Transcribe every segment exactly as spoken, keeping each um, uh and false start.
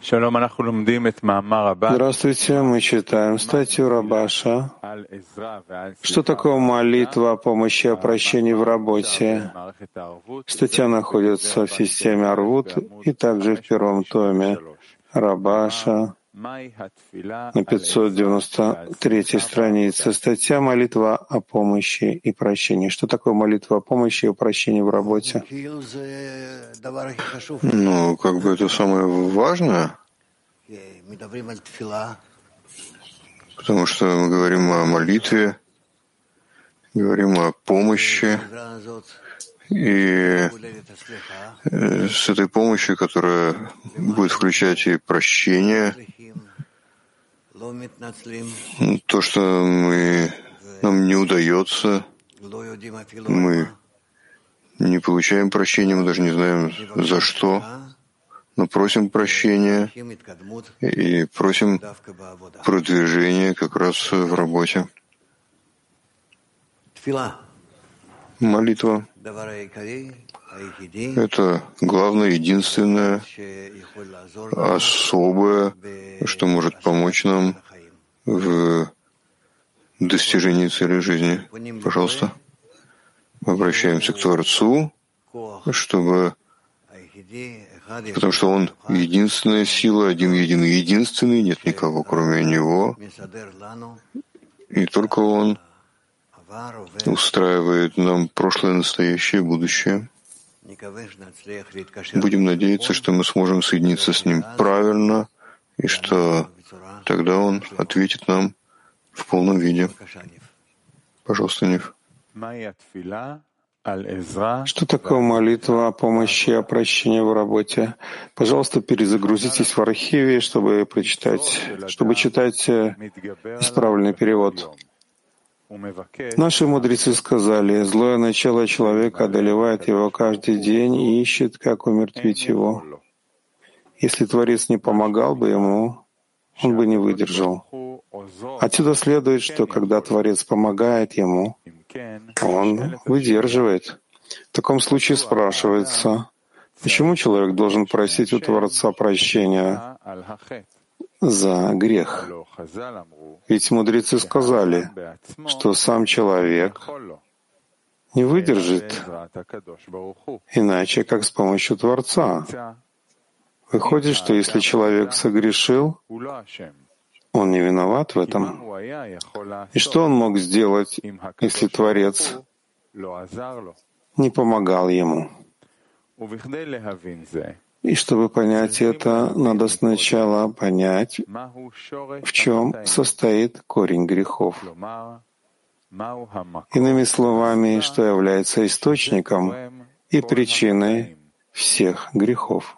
Здравствуйте, мы читаем статью Рабаша. Что такое молитва о помощи и о прощении в работе? Статья находится в системе Арвут и также в первом томе Рабаша на пятьсот девяносто третьей странице. Статья «Молитва о помощи и прощении». Что такое молитва о помощи и о прощении в работе? Ну, как бы это самое важное, потому что мы говорим о молитве, говорим о помощи, и с этой помощью, которая будет включать и прощение, то, что мы, нам не удается, мы не получаем прощения, мы даже не знаем за что, но просим прощения и просим продвижения как раз в работе. Молитва — это главное, единственное, особое, что может помочь нам в достижении цели жизни. Пожалуйста, мы обращаемся к Творцу, чтобы, потому что Он — единственная сила, один единый, единственный, нет никого кроме Него, и только Он устраивает нам прошлое, настоящее и будущее. Будем надеяться, что мы сможем соединиться с Ним правильно, и что тогда Он ответит нам в полном виде. Пожалуйста, Нив. Что такое молитва о помощи и о прощении в работе? Пожалуйста, перезагрузитесь в архиве, чтобы прочитать, чтобы читать исправленный перевод. Наши мудрецы сказали: злое начало человека одолевает его каждый день и ищет, как умертвить его. Если Творец не помогал бы ему, он бы не выдержал. Отсюда следует, что когда Творец помогает ему, он выдерживает. В таком случае спрашивается, почему человек должен просить у Творца прощения за грех? Ведь мудрецы сказали, что сам человек не выдержит, иначе как с помощью Творца. Выходит, что если человек согрешил, он не виноват в этом. И что он мог сделать, если Творец не помогал ему? И чтобы понять это, надо сначала понять, в чем состоит корень грехов. Иными словами, что является источником и причиной всех грехов.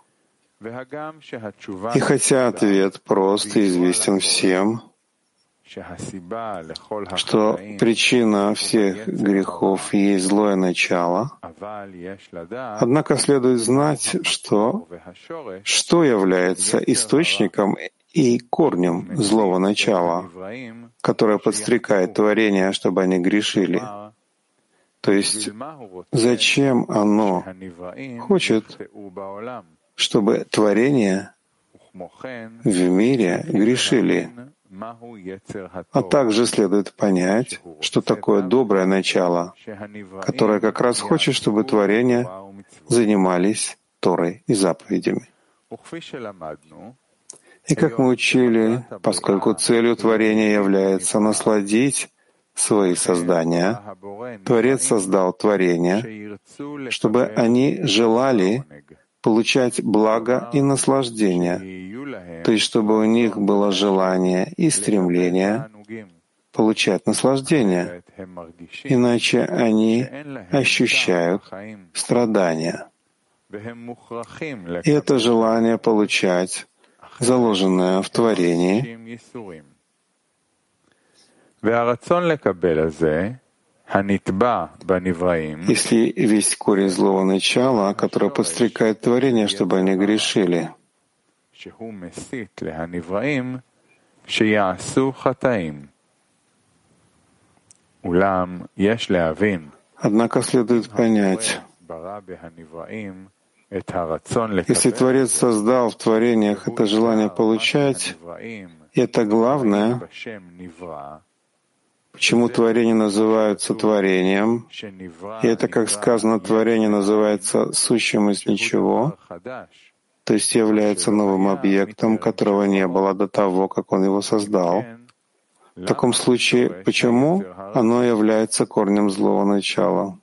И хотя ответ прост и известен всем, что причина всех грехов есть злое начало, однако следует знать, что, что является источником и корнем злого начала, которое подстрекает творение, чтобы они грешили. То есть, зачем оно хочет, чтобы творения в мире грешили? А также следует понять, что такое доброе начало, которое как раз хочет, чтобы творения занимались Торой и заповедями. И как мы учили, поскольку целью творения является насладить свои создания, Творец создал творения, чтобы они желали получать благо и наслаждение, то есть чтобы у них было желание и стремление получать наслаждение, иначе они ощущают страдания. И это желание получать, заложенное в творении, если весь корень злого начала, которое подстрекает творение, чтобы они грешили, однако следует понять, Если Творец создал в творениях это желание получать, и это главное, почему творения называются творением, и это, как сказано, творение называется сущим из ничего, то есть является новым объектом, которого не было до того, как он его создал. В таком случае, почему оно является корнем злого начала?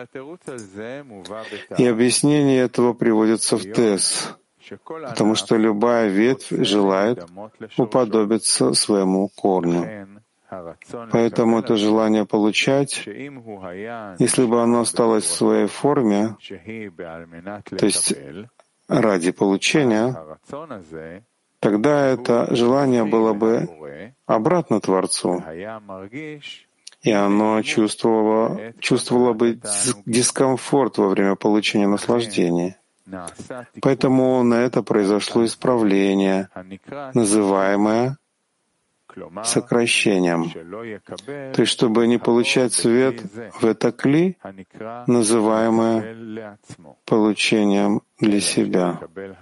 И объяснение этого приводится в Тес, потому что любая ветвь желает уподобиться своему корню. Поэтому это желание получать, если бы оно осталось в своей форме, то есть ради получения, тогда это желание было бы обратно Творцу, и оно чувствовало, чувствовало бы дискомфорт во время получения наслаждения. Поэтому на это произошло исправление, называемое сокращением. То есть, чтобы не получать свет в это кли, называемое получением для себя,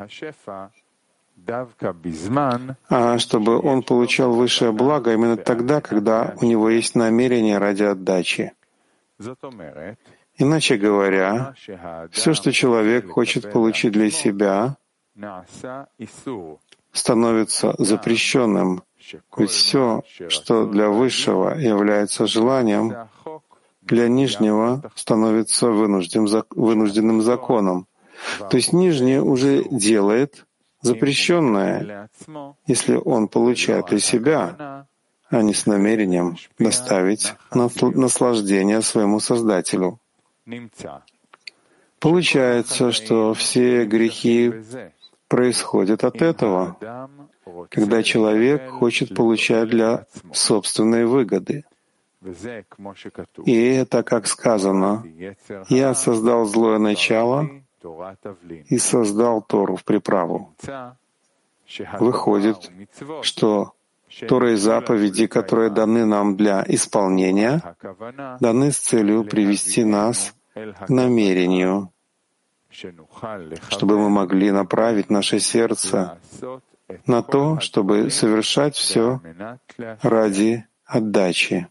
а чтобы он получал высшее благо именно тогда, когда у него есть намерение ради отдачи. Иначе говоря, все, что человек хочет получить для себя, становится запрещенным, ведь все, что для высшего является желанием, для нижнего становится вынужденным законом. То есть нижнее уже делает запрещенное, если он получает для себя, а не с намерением доставить наслаждение своему Создателю. Получается, что все грехи происходят от этого, когда человек хочет получать для собственной выгоды. И это, как сказано, «Я создал злое начало и создал Тору в приправу». Выходит, что Тора и заповеди, которые даны нам для исполнения, даны с целью привести нас к намерению, чтобы мы могли направить наше сердце на то, чтобы совершать все ради отдачи.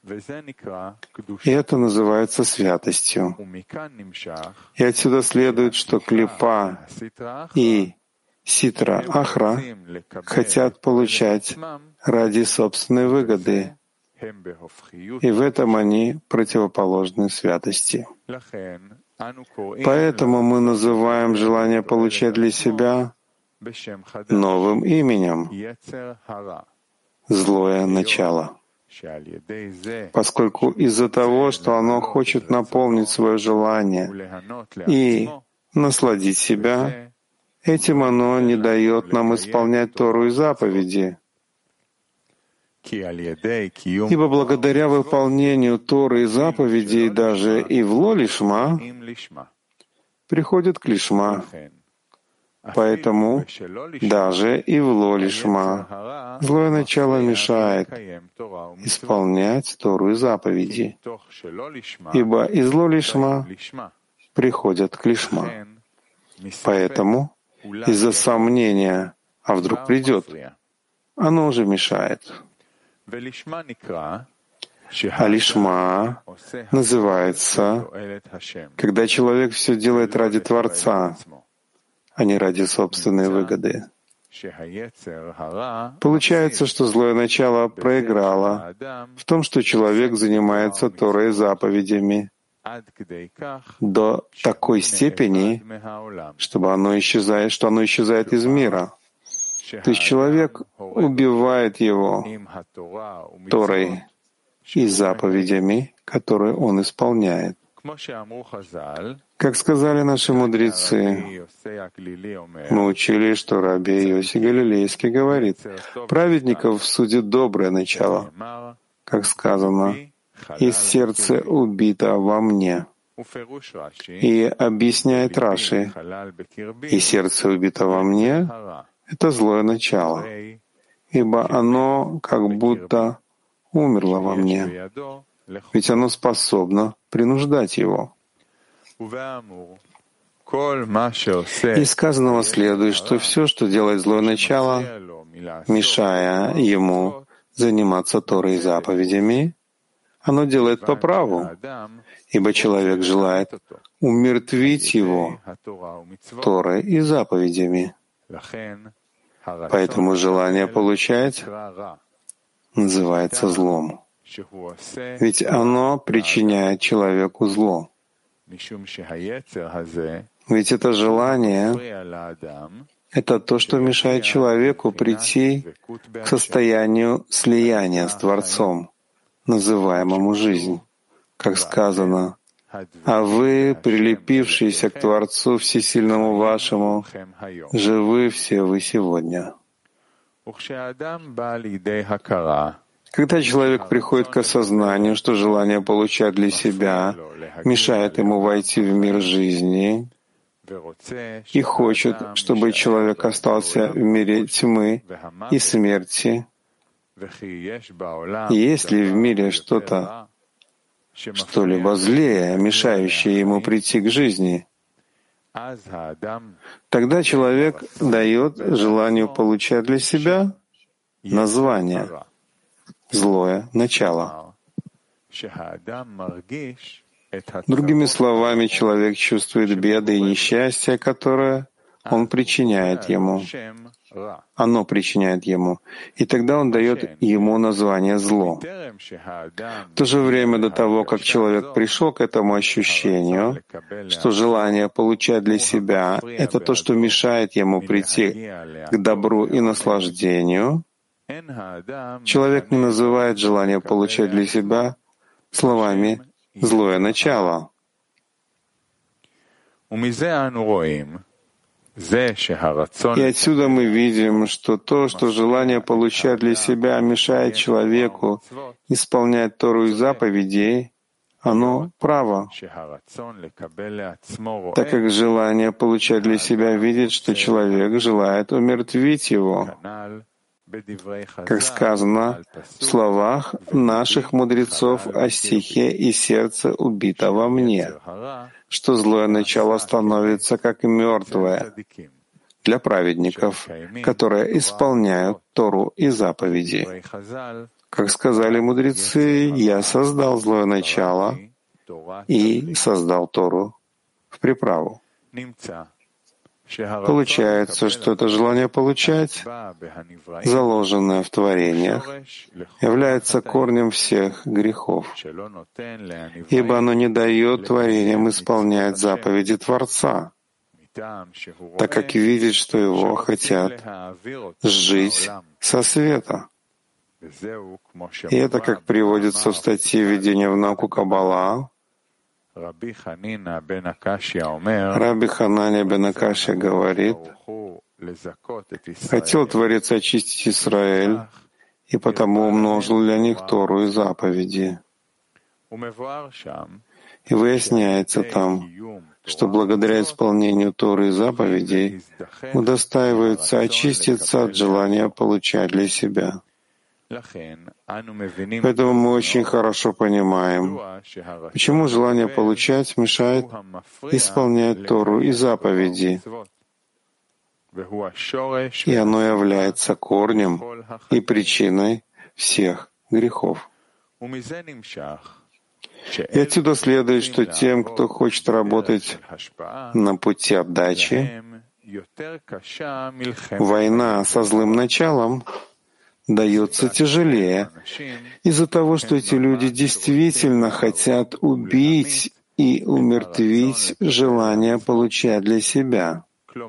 И это называется святостью. И отсюда следует, что клипа и ситра ахра хотят получать ради собственной выгоды, и в этом они противоположны святости. Поэтому мы называем желание получать для себя новым именем — злое начало, поскольку из-за того, что оно хочет наполнить свое желание и насладить себя, этим оно не дает нам исполнять Тору и заповеди. Ибо благодаря выполнению Торы и заповедей даже и в ло-лишма приходит к лишма. Поэтому даже и в ло-лишма злое начало мешает исполнять Тору и заповеди, ибо из ло-лишма приходят к лишма. Поэтому из-за сомнения, а вдруг придет, оно уже мешает. А лишма называется, когда человек все делает ради Творца, а не ради собственной выгоды. Получается, что злое начало проиграло в том, что человек занимается Торой и заповедями до такой степени, чтобы оно исчезает, что оно исчезает из мира. То есть человек убивает его Торой и заповедями, которые он исполняет. Как сказали наши мудрецы, мы учили, что Раби Йоси Галилейский говорит, праведников судит доброе начало, как сказано, «Из сердца убито во мне». И объясняет Раши, «И сердце убито во мне» — это злое начало, ибо оно как будто умерло во мне, ведь оно способно принуждать его. Из сказанного следует, что все, что делает злое начало, мешая ему заниматься Торой и заповедями, оно делает по праву, ибо человек желает умертвить его Торой и заповедями. Поэтому желание получать называется злом. Ведь оно причиняет человеку зло. Ведь это желание — это то, что мешает человеку прийти к состоянию слияния с Творцом, называемому жизнь. Как сказано, «А вы, прилепившиеся к Творцу Всесильному вашему, живы все вы сегодня». Когда человек приходит к осознанию, что желание получать для себя мешает ему войти в мир жизни и хочет, чтобы человек остался в мире тьмы и смерти, есть ли в мире что-то, что-либо злее, мешающее ему прийти к жизни, тогда человек дает желанию получать для себя название «злое начало». Другими словами, человек чувствует беды и несчастья, которые он причиняет ему. Оно причиняет ему. И тогда он дает ему название «зло». В то же время, до того, как человек пришел к этому ощущению, что желание получать для себя — это то, что мешает ему прийти к добру и наслаждению, человек не называет желание получать для себя словами «злое начало». И отсюда мы видим, что то, что желание получать для себя мешает человеку исполнять Тору и заповеди, оно право, так как желание получать для себя видит, что человек желает умертвить его. Как сказано в словах наших мудрецов о стихе «И сердце убито во мне», что злое начало становится как мертвое для праведников, которые исполняют Тору и заповеди. Как сказали мудрецы, «Я создал злое начало и создал Тору в приправу». Получается, что это желание получать, заложенное в творениях, является корнем всех грехов, ибо оно не дает творениям исполнять заповеди Творца, так как видит, что его хотят сжить со света. И это, как приводится в статье «Введение в науку Каббала», Раби Хананя бен Акашья говорит: «Хотел Творец очистить Израиль, и потому умножил для них Тору и заповеди». И выясняется там, что благодаря исполнению Торы и заповедей удостаиваются очиститься от желания получать для себя. Поэтому мы очень хорошо понимаем, почему желание получать мешает исполнять Тору и заповеди, и оно является корнем и причиной всех грехов. И отсюда следует, что тем, кто хочет работать на пути отдачи, война со злым началом дается тяжелее из-за того, что эти люди действительно хотят убить и умертвить желание получать для себя.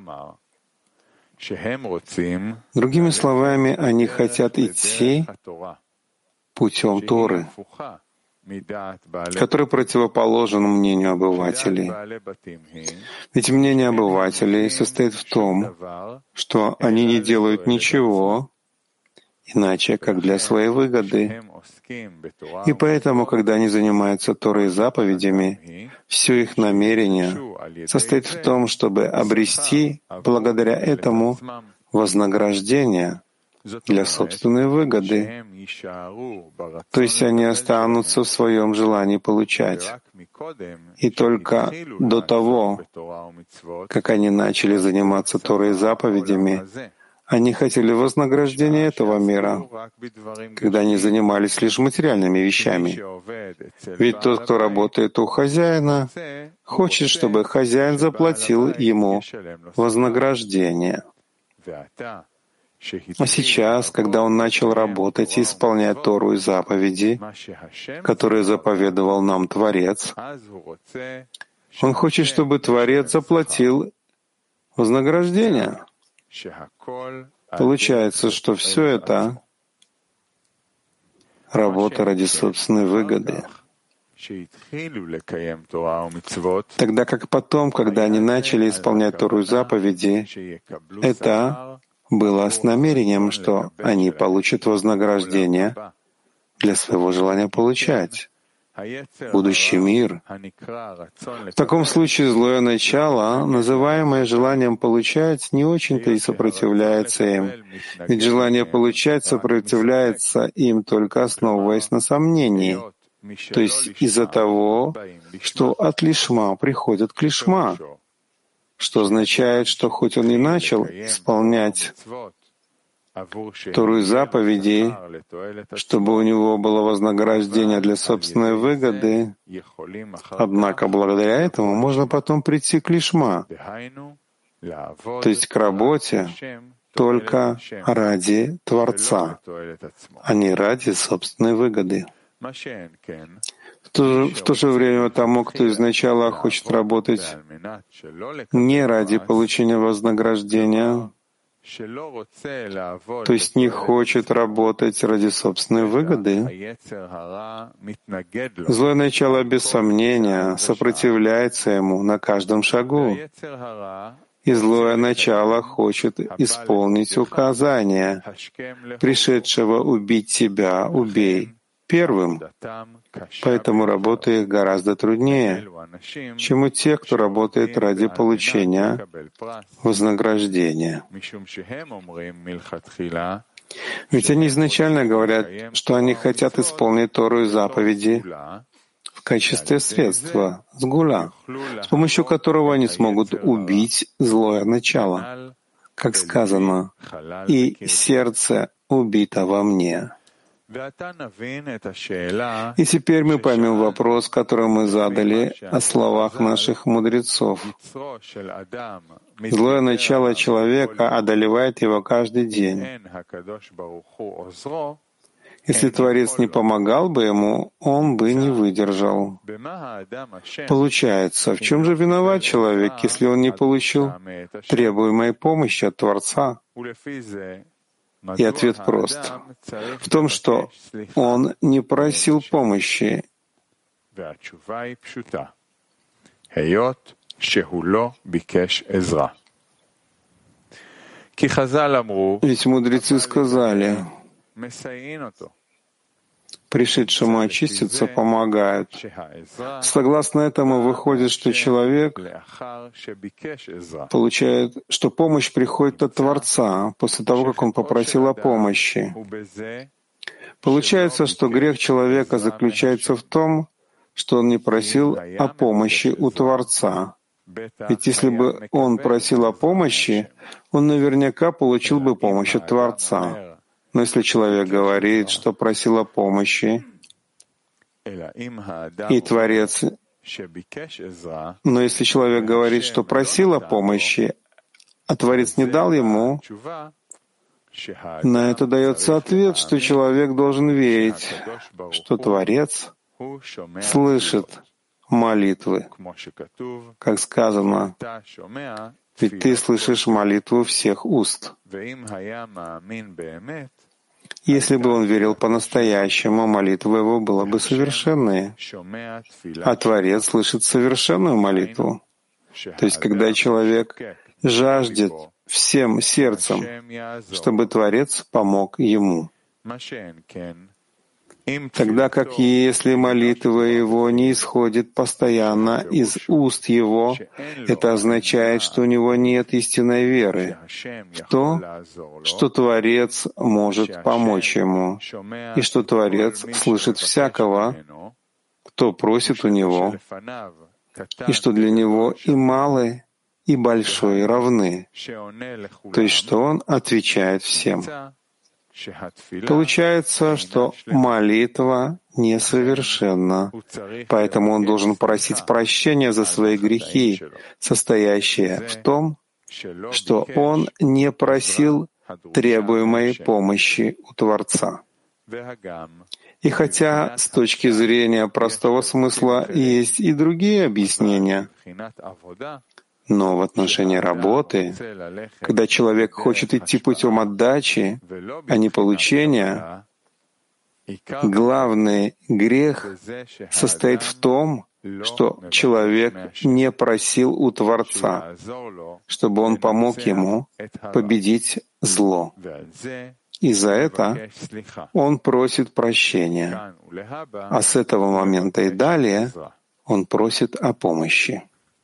Другими словами, они хотят идти путем Торы, который противоположен мнению обывателей. Ведь мнение обывателей состоит в том, что они не делают ничего, иначе как для своей выгоды. И поэтому, когда они занимаются Торой и заповедями, все их намерение состоит в том, чтобы обрести благодаря этому вознаграждение для собственной выгоды. То есть они останутся в своем желании получать. И только до того, как они начали заниматься Торой и заповедями, они хотели вознаграждения этого мира, когда они занимались лишь материальными вещами. Ведь тот, кто работает у хозяина, хочет, чтобы хозяин заплатил ему вознаграждение. А сейчас, когда он начал работать и исполнять Тору и заповеди, которые заповедовал нам Творец, он хочет, чтобы Творец заплатил вознаграждение. Получается, что все это работа ради собственной выгоды. Тогда как потом, когда они начали исполнять Тору и заповеди, это было с намерением, что они получат вознаграждение для своего желания получать будущий мир. В таком случае злое начало, называемое желанием получать, не очень-то и сопротивляется им. Ведь желание получать сопротивляется им только основываясь на сомнении. То есть из-за того, что от лишма приходят к лишма, что означает, что хоть он и начал исполнять Тору и заповеди, чтобы у него было вознаграждение для собственной выгоды, однако благодаря этому можно потом прийти к лишма, то есть к работе только ради Творца, а не ради собственной выгоды. В то, же, в то же время тому, кто изначально хочет работать не ради получения вознаграждения, то есть не хочет работать ради собственной выгоды, злое начало без сомнения сопротивляется ему на каждом шагу, и злое начало хочет исполнить указание пришедшего убить тебя, убей первым. Поэтому работа их гораздо труднее, чем у тех, кто работает ради получения вознаграждения. Ведь они изначально говорят, что они хотят исполнить Тору и заповеди в качестве средства, сгула, с помощью которого они смогут убить злое начало, как сказано, «И сердце убито во мне». И теперь мы поймем вопрос, который мы задали о словах наших мудрецов. Злое начало человека одолевает его каждый день. Если Творец не помогал бы ему, он бы не выдержал. Получается, в чем же виноват человек, если он не получил требуемой помощи от Творца? И ответ прост. В том, что он не просил помощи. Ведь мудрецы сказали, пришедшему очиститься помогают. Согласно этому выходит, что человек получает, что помощь приходит от Творца после того, как он попросил о помощи. Получается, что грех человека заключается в том, что он не просил о помощи у Творца. Ведь если бы он просил о помощи, он наверняка получил бы помощь от Творца. Но если человек говорит, что просил о помощи, и Творец... Но если человек говорит, что просил о помощи, а Творец не дал ему, на это дается ответ, что человек должен верить, что Творец слышит молитвы. Как сказано, ведь ты слышишь молитву всех уст. Если бы он верил по-настоящему, молитва его была бы совершенной, а Творец слышит совершенную молитву. То есть, когда человек жаждет всем сердцем, чтобы Творец помог ему. Тогда как если молитва его не исходит постоянно из уст его, это означает, что у него нет истинной веры в то, что Творец может помочь ему, и что Творец слышит всякого, кто просит у него, и что для него и малый, и большой равны, то есть что он отвечает всем. Получается, что молитва несовершенна, поэтому он должен просить прощения за свои грехи, состоящие в том, что он не просил требуемой помощи у Творца. И хотя с точки зрения простого смысла есть и другие объяснения, но в отношении работы, когда человек хочет идти путем отдачи, а не получения, главный грех состоит в том, что человек не просил у Творца, чтобы он помог ему победить зло. И за это он просит прощения, а с этого момента и далее он просит о помощи.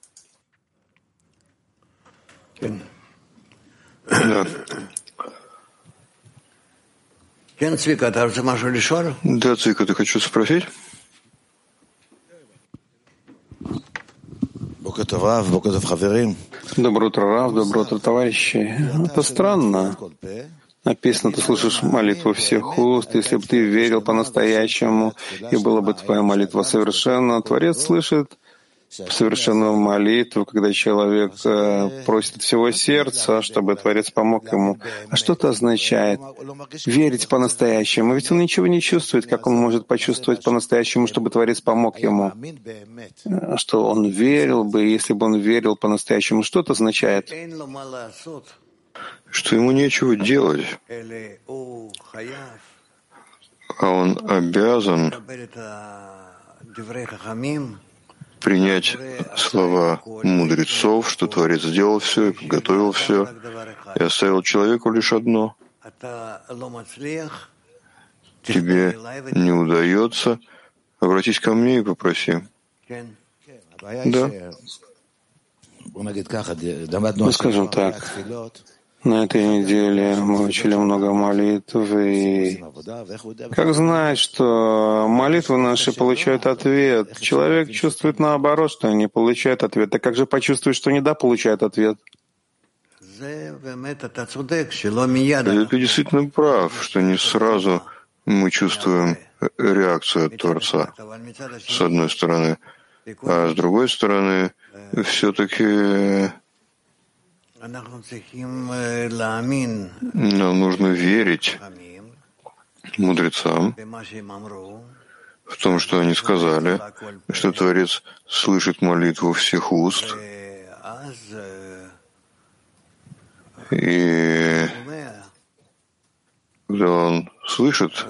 Да. Да, Цвика, ты хочу спросить? Доброе утро, Рав, доброе утро, товарищи. Это странно. Написано, ты слышишь молитву всех уст. Если бы ты верил по-настоящему, и была бы твоя молитва совершенна, Творец слышит совершенную молитву, когда человек просит всего сердца, чтобы Творец помог ему. А что это означает? Верить по-настоящему. Ведь он ничего не чувствует, как он может почувствовать по-настоящему, чтобы Творец помог ему. Что он верил бы, если бы он верил по-настоящему. Что это означает? Что ему нечего делать, а он обязан принять слова мудрецов, что Творец сделал все и подготовил все, и оставил человеку лишь одно. Тебе не удается, обратись ко мне и попроси. Да. Ну, скажем так, на этой неделе мы учили много молитв, и как знать, что молитвы наши получают ответ? Человек чувствует наоборот, что не получает ответ. А как же почувствует, что не да получает ответ? Ты действительно прав, что не сразу мы чувствуем реакцию от Творца, с одной стороны, а с другой стороны, все-таки нам нужно верить мудрецам в том, что они сказали, что Творец слышит молитву всех уст, и когда он слышит,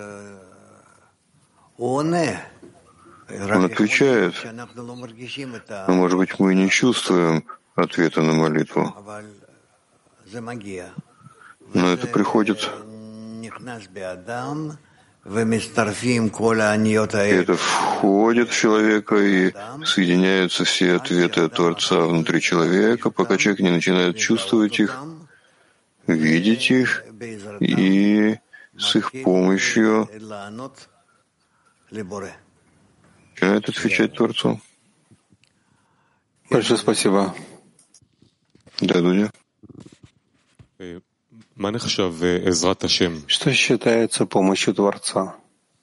он отвечает. Но, может быть, мы не чувствуем ответа на молитву. Но это приходит. И это входит в человека, и соединяются все ответы от Творца внутри человека, пока человек не начинает чувствовать их, видеть их, и с их помощью начинает отвечать Творцу. Большое спасибо. Да, Дудя. Что считается помощью Творца?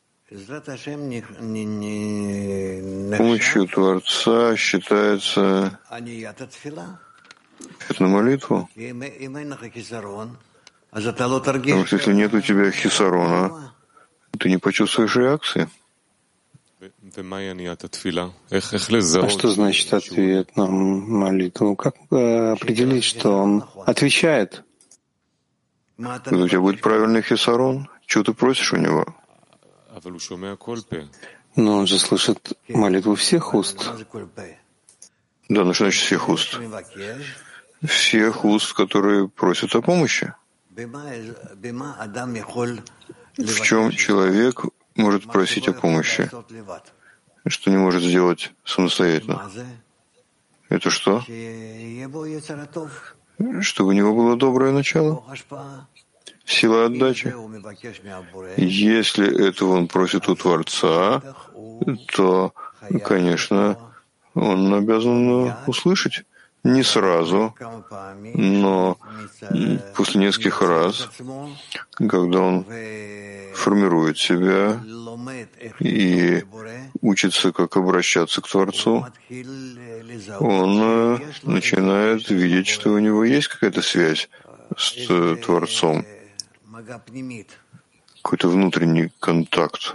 Помощью Творца считается ответ на молитву. Потому что если нет у тебя хисарона, ты не почувствуешь реакции. А что значит ответ на молитву? Как определить, что он отвечает? Когда у тебя будет правильный хисарон, чего ты просишь у него? Но он же слышит молитву всех уст. Да, ну что значит всех уст? Всех уст, которые просят о помощи. В чем человек может просить о помощи, что не может сделать самостоятельно. Это что? Чтобы у него было доброе начало, сила отдачи. Если этого он просит у Творца, то, конечно, он обязан услышать. Не сразу, но после нескольких раз, когда он формирует себя и учится, как обращаться к Творцу, он начинает видеть, что у него есть какая-то связь с Творцом, какой-то внутренний контакт.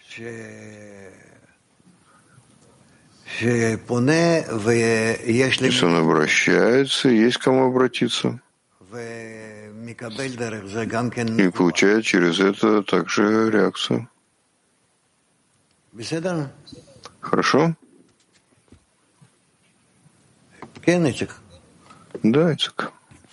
Если он обращается, есть к кому обратиться. И получает через это также реакцию. Хорошо? Да, Ицек.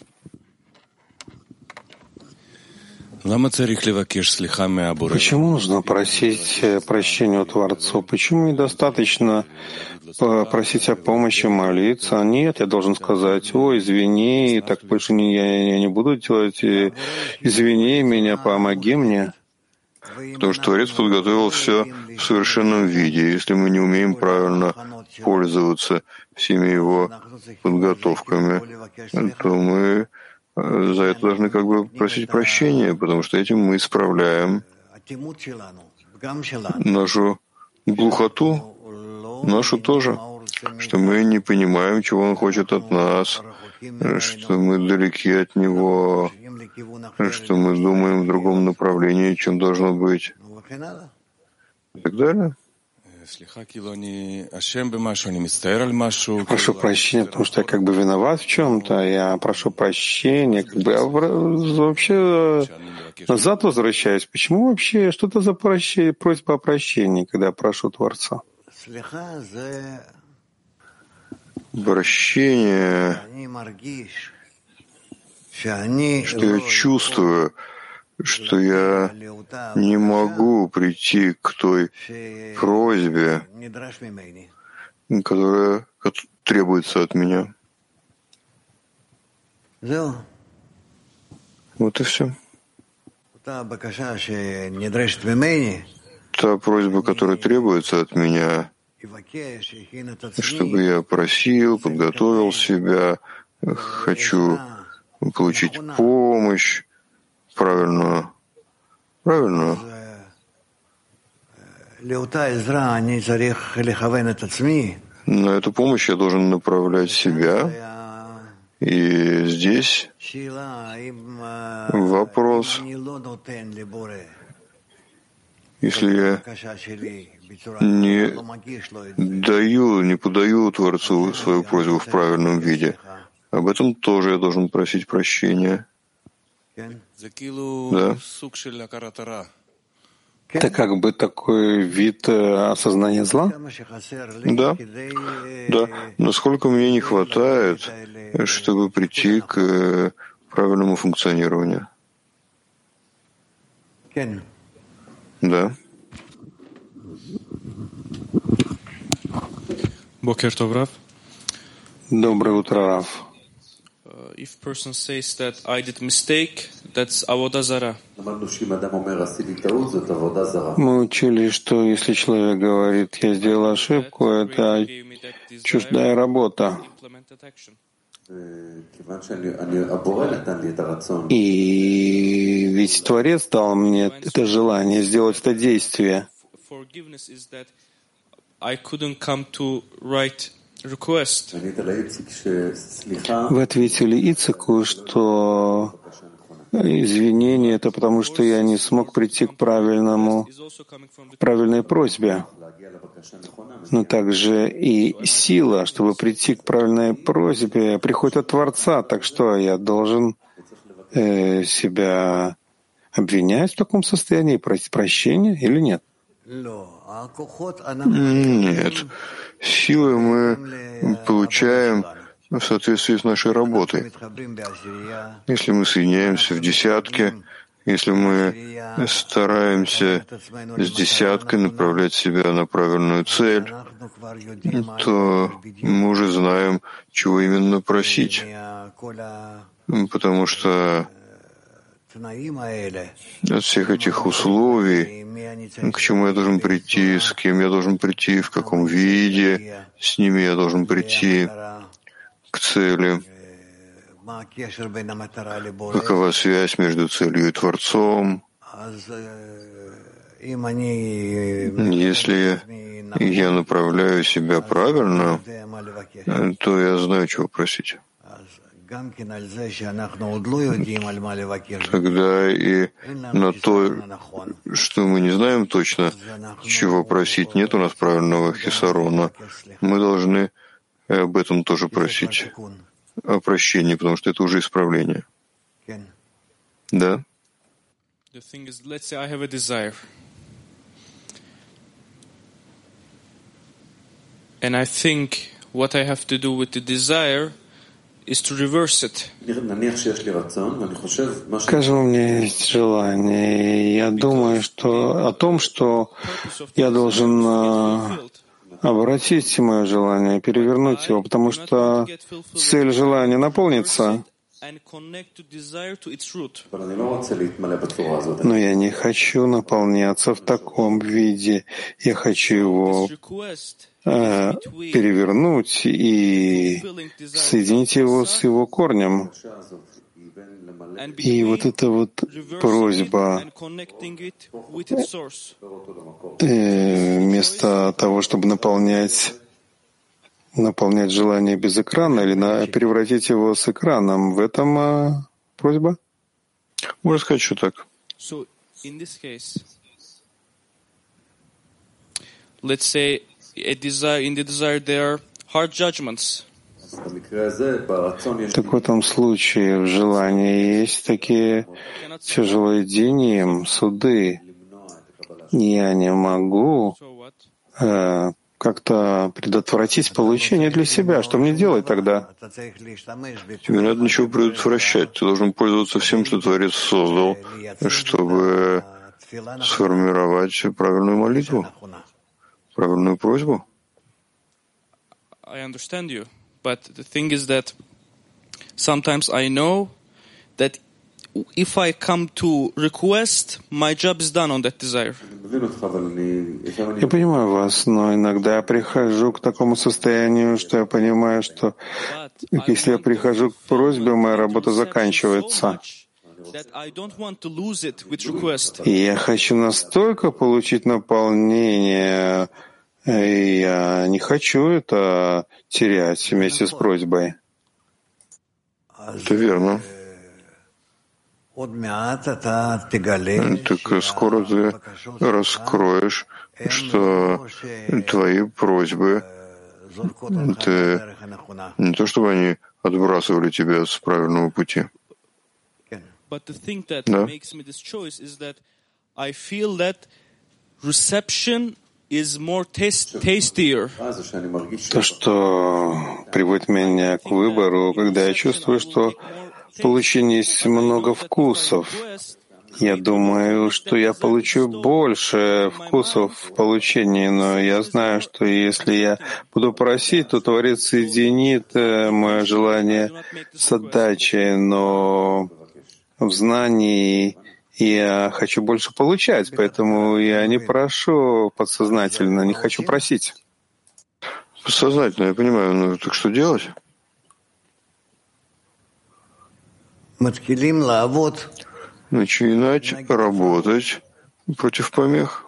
Почему нужно просить прощения у Творца? Почему недостаточно просить о помощи, молиться? Нет, я должен сказать: ой, извини, так больше не, я, я не буду делать, извини меня, помоги мне. Потому что Творец подготовил все в совершенном виде. Если мы не умеем правильно пользоваться всеми его подготовками, то мы за это должны как бы просить прощения, потому что этим мы исправляем нашу глухоту, нашу тоже, что мы не понимаем, чего он хочет от нас, что мы далеки от него, что мы думаем в другом направлении, чем должно быть, и так далее. Прошу прощения, потому что я как бы виноват в чем-то. Я прошу прощения, как бы я вообще назад возвращаюсь. Почему вообще что-то за прощение, просьба о прощении, когда я прошу Творца? Прощение, что я чувствую, что я не могу прийти к той просьбе, которая требуется от меня. Вот и все. Та просьба, которая требуется от меня, чтобы я просил, подготовил себя, хочу получить помощь, правильно, правильно. На эту помощь я должен направлять себя. И здесь вопрос, если я не даю, не подаю Творцу свою просьбу в правильном виде, об этом тоже я должен просить прощения. Да? Это как бы такой вид осознания зла? Да, да. Насколько мне не хватает, чтобы прийти к правильному функционированию? Да. Доброе утро, Рав. If person says that I did mistake, that's avodah zara. Мы учили, что если человек говорит, я сделал ошибку, это чуждая работа. И ведь Творец дал мне это желание сделать это действие. Вы ответили Ицеку, что извинение — это потому, что я не смог прийти к правильному, правильной просьбе. Но также и сила, чтобы прийти к правильной просьбе, приходит от Творца. Так что я должен э, себя обвинять в таком состоянии, просить прощения или нет? Нет. Силы мы получаем в соответствии с нашей работой. Если мы соединяемся в десятке, Если мы стараемся с десяткой направлять себя на правильную цель, то мы уже знаем, чего именно просить. Потому что от всех этих условий, к чему я должен прийти, с кем я должен прийти, в каком виде, с ними я должен прийти к цели, какова связь между целью и Творцом. Если я направляю себя правильно, то я знаю, чего просить. Тогда и на то, что мы не знаем точно, чего просить, нет у нас правильного хисарона. Мы должны об этом тоже просить, о прощении, потому что это уже исправление. Да? And I think what I have to do with the desire is to reverse it. Скажем, у меня есть желание, и я думаю, что о том, что я должен обратить мое желание, перевернуть его, потому что цель желания наполнится. Но я не хочу наполняться в таком виде. Я хочу его э, перевернуть и соединить его с его корнем. И вот эта вот просьба, э, вместо того, чтобы наполнять наполнять желание без экрана или на, превратить его с экраном, в этом а, просьба? Можно сказать, что так. So, in this case, let's say a desire, in the desire there are hard judgments. Так в этом случае в желании есть такие тяжелые дни, суды. Я не могу э, как-то предотвратить получение для себя. Что мне делать тогда? Тебе не надо ничего предотвращать. Ты должен пользоваться всем, что Творец создал, чтобы сформировать правильную молитву, правильную просьбу. I understand you, but the thing is that sometimes I know that if I come to request, my job is done on that desire. Я понимаю вас, но иногда я прихожу к такому состоянию, что я понимаю, что если я прихожу к просьбе, моя работа заканчивается. И я хочу настолько получить наполнение, и я не хочу это терять вместе с просьбой. Это верно. Так скоро ты раскроешь, что твои просьбы, это не то, чтобы они отбрасывали тебя с правильного пути. Да? То, что приводит меня к выбору, когда я чувствую, что в получении есть много вкусов. Я думаю, что я получу больше вкусов в получении, но я знаю, что если я буду просить, то Творец соединит мое желание с отдачей, но в знании я хочу больше получать, поэтому я не прошу подсознательно, не хочу просить. Подсознательно, я понимаю, но так что делать? Начинать работать против помех.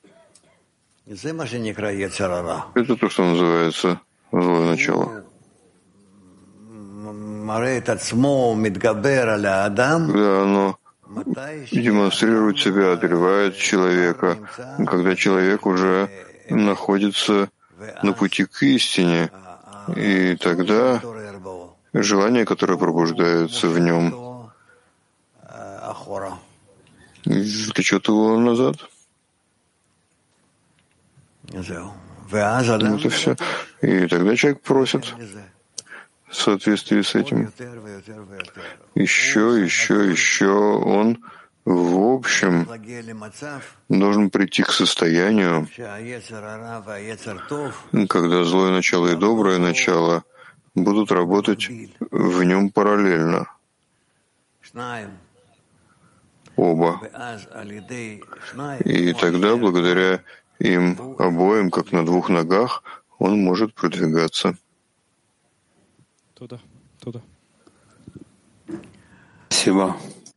Это то, что называется злое начало. Когда оно демонстрирует себя, одолевает человека, когда человек уже находится на пути к истине, и тогда желание, которое пробуждается в нем, влечет его назад. Вот и все. И тогда человек просит в соответствии с этим. Еще, еще, еще он в общем, должен прийти к состоянию, когда злое начало и доброе начало будут работать в нем параллельно. Оба. И тогда, благодаря им обоим, как на двух ногах, он может продвигаться. Туда, туда. Спасибо.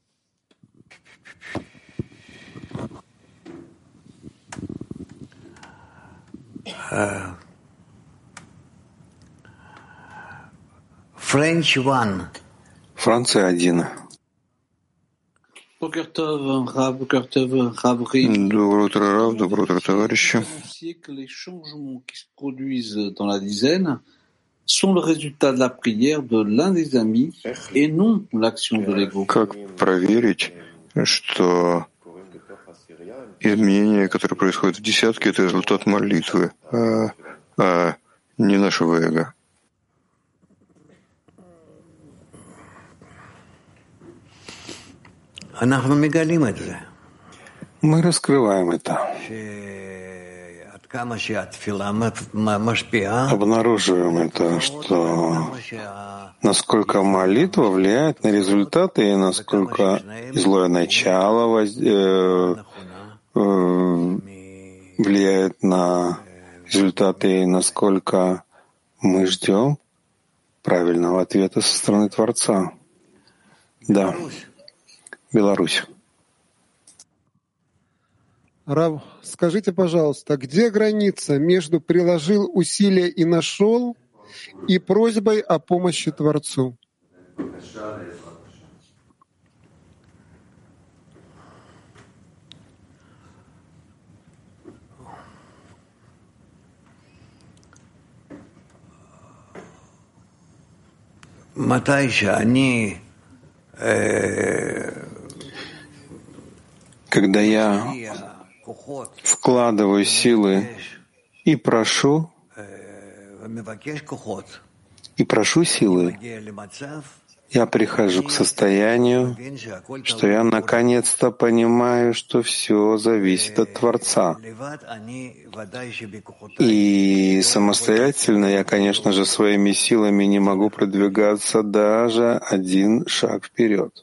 French one. Франция один. Доброе утро, Рав, доброе утро, товарищи. Как проверить, что изменения, которые происходят в десятке, это результат молитвы, а, а не нашего эго? Мы раскрываем это, обнаруживаем это, что насколько молитва влияет на результаты и насколько злое начало воз... э... Э... влияет на результаты и насколько мы ждем правильного ответа со стороны Творца. Да. Беларусь. Рав, скажите, пожалуйста, где граница между «приложил усилия и нашел» и просьбой о помощи Творцу? Когда я вкладываю силы и прошу, и прошу силы, я прихожу к состоянию, что я наконец-то понимаю, что все зависит от Творца. И самостоятельно я, конечно же, своими силами не могу продвигаться даже один шаг вперед.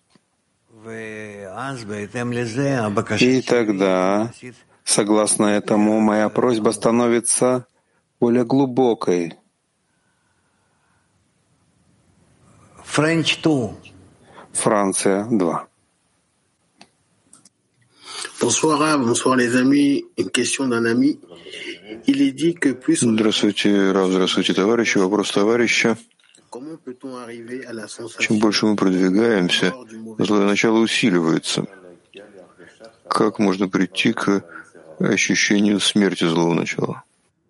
И тогда, согласно этому, моя просьба становится более глубокой. Франция два. Здравствуйте, Рав, здравствуйте, товарищи. Вопрос товарища. Чем больше мы продвигаемся, злое начало усиливается. Как можно прийти к ощущению смерти злого начала?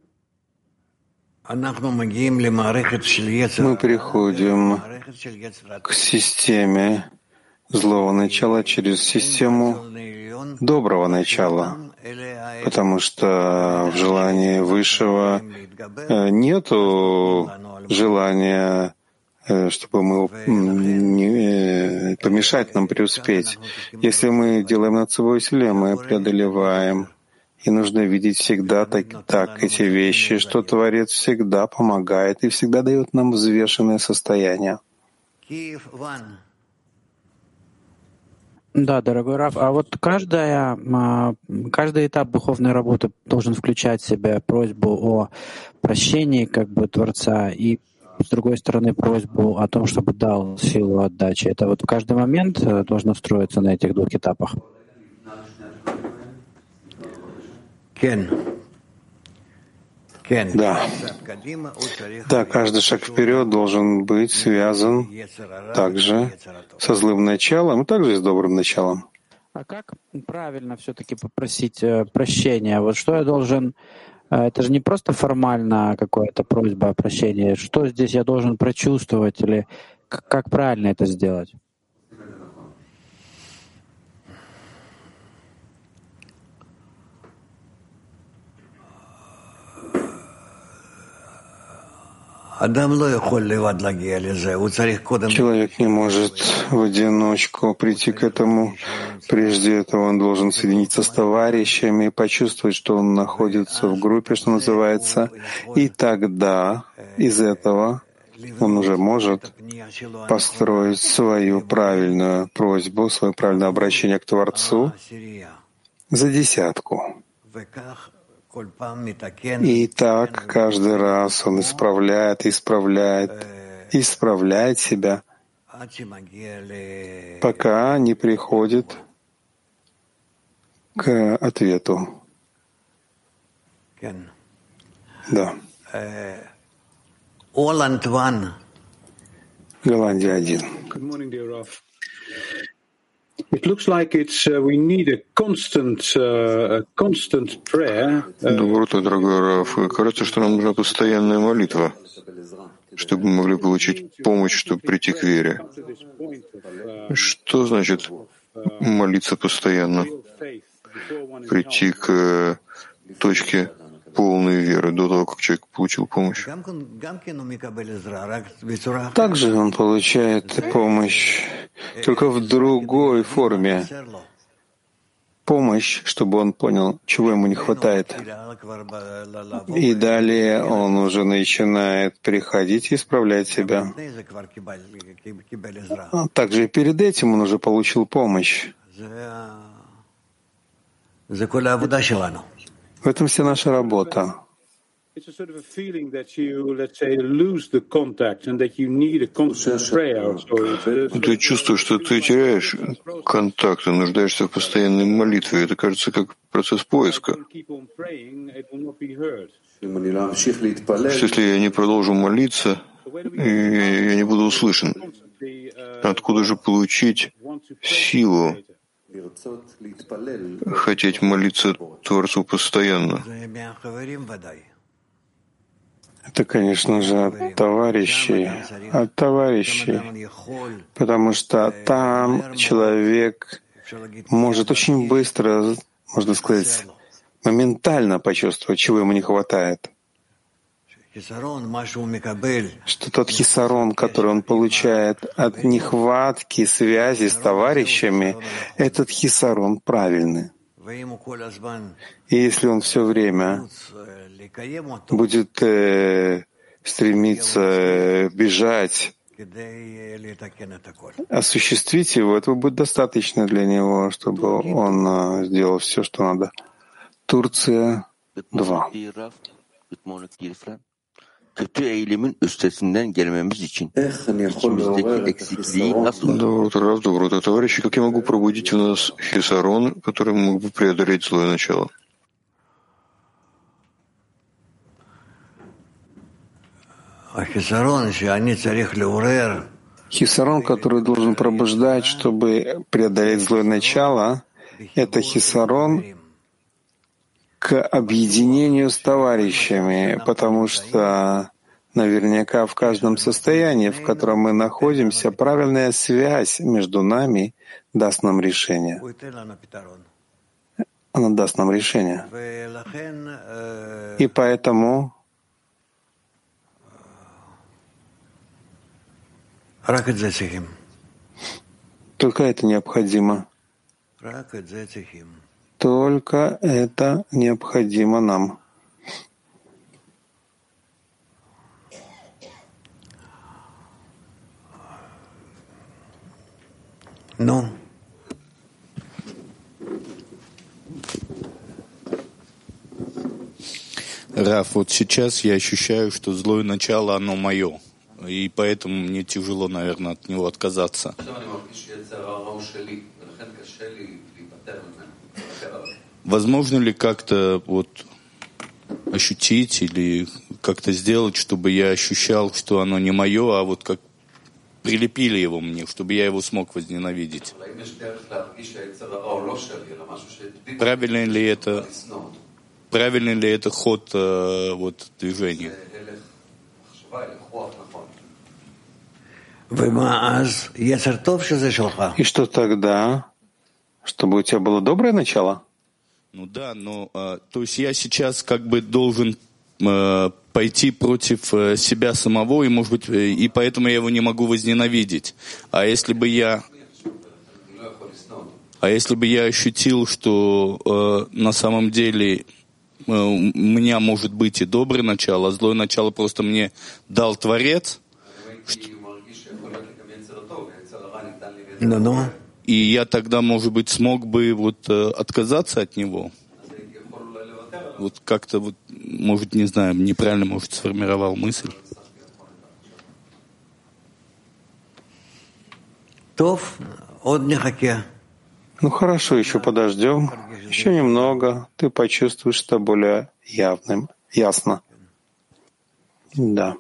Мы приходим к системе злого начала через систему доброго начала, потому что в желании Высшего нету желания, чтобы мы не помешать нам преуспеть. Если мы делаем над собой усилия, мы преодолеваем. И нужно видеть всегда так, так эти вещи, что Творец всегда помогает и всегда дает нам взвешенное состояние. Да, дорогой Рав, а вот каждая, каждый этап духовной работы должен включать в себя просьбу о прощении как бы Творца и, с другой стороны, просьбу о том, чтобы дал силу отдачи. Это вот в каждый момент должно встроиться на этих двух этапах. Да. Да, каждый шаг вперед должен быть связан также со злым началом и также с добрым началом. А как правильно все-таки попросить прощения? Вот что я должен... Это же не просто формально какая-то просьба о прощении. Что здесь я должен прочувствовать или как правильно это сделать? Человек не может в одиночку прийти к этому. Прежде этого он должен соединиться с товарищами, почувствовать, что он находится в группе, что называется, и тогда из этого он уже может построить свою правильную просьбу, свое правильное обращение к Творцу за десятку. И так каждый раз он исправляет, исправляет, исправляет себя, пока не приходит к ответу. Да. Голландия один. It looks like it's uh, we need a constant, uh, a constant prayer. Доброе утро, дорогой Раф. Кажется, что нам нужна постоянная молитва, чтобы мы могли получить помощь, чтобы прийти к вере. Что значит молиться постоянно? Прийти к точке полной веры до того, как человек получил помощь. Также он получает помощь, только в другой форме. Помощь, чтобы он понял, чего ему не хватает. И далее он уже начинает приходить и исправлять себя. А также и перед этим он уже получил помощь. В этом вся наша работа. Ты чувствуешь, что ты теряешь контакт и нуждаешься в постоянной молитве. Это кажется как процесс поиска. Если я не продолжу молиться, я не буду услышан. Откуда же получить силу хотеть молиться Творцу постоянно? Это, конечно же, от товарищей, от товарищей, потому что там человек может очень быстро, можно сказать, моментально почувствовать, чего ему не хватает. Что тот хисарон, который он получает от нехватки связи с товарищами, этот хисарон правильный. И если он все время будет э, стремиться бежать, осуществить его, этого будет достаточно для него, чтобы он э, сделал все, что надо. Турция два. Kötü eğilimin üstesinden gelmemiz için içimizdeki eksikliği nasıl? Доброе утро, доброе утро, товарищи. Как я могу пробудить в нас хисарон, который мог бы преодолеть злое начало? Хисарон, который должен пробуждать, чтобы преодолеть злое начало, это хисарон к объединению с товарищами, потому что наверняка в каждом состоянии, в котором мы находимся, правильная связь между нами даст нам решение. Она даст нам решение. И поэтому только это необходимо. Только это необходимо нам. Ну. Раф, вот сейчас я ощущаю, что злое начало, оно мое. И поэтому мне тяжело, наверное, от него отказаться. Возможно ли как-то вот ощутить или как-то сделать, чтобы я ощущал, что оно не мое, а вот как прилепили его мне, чтобы я его смог возненавидеть? Правильно ли это, правильный ли это ход вот, движения? И что тогда? Чтобы у тебя было доброе начало? Ну да, но а, то есть я сейчас как бы должен а, пойти против а, себя самого, и, может быть, и поэтому я его не могу возненавидеть. А если бы я... А если бы я ощутил, что э, на самом деле э, у меня может быть и доброе начало, а злое начало просто мне дал Творец, что... No, no. и я тогда, может быть, смог бы вот э, отказаться от него. Вот как-то, вот, может, не знаю, неправильно, может, сформировал мысль. Ну хорошо, еще подождем. Еще немного. Ты почувствуешь это более явным, ясно. Да.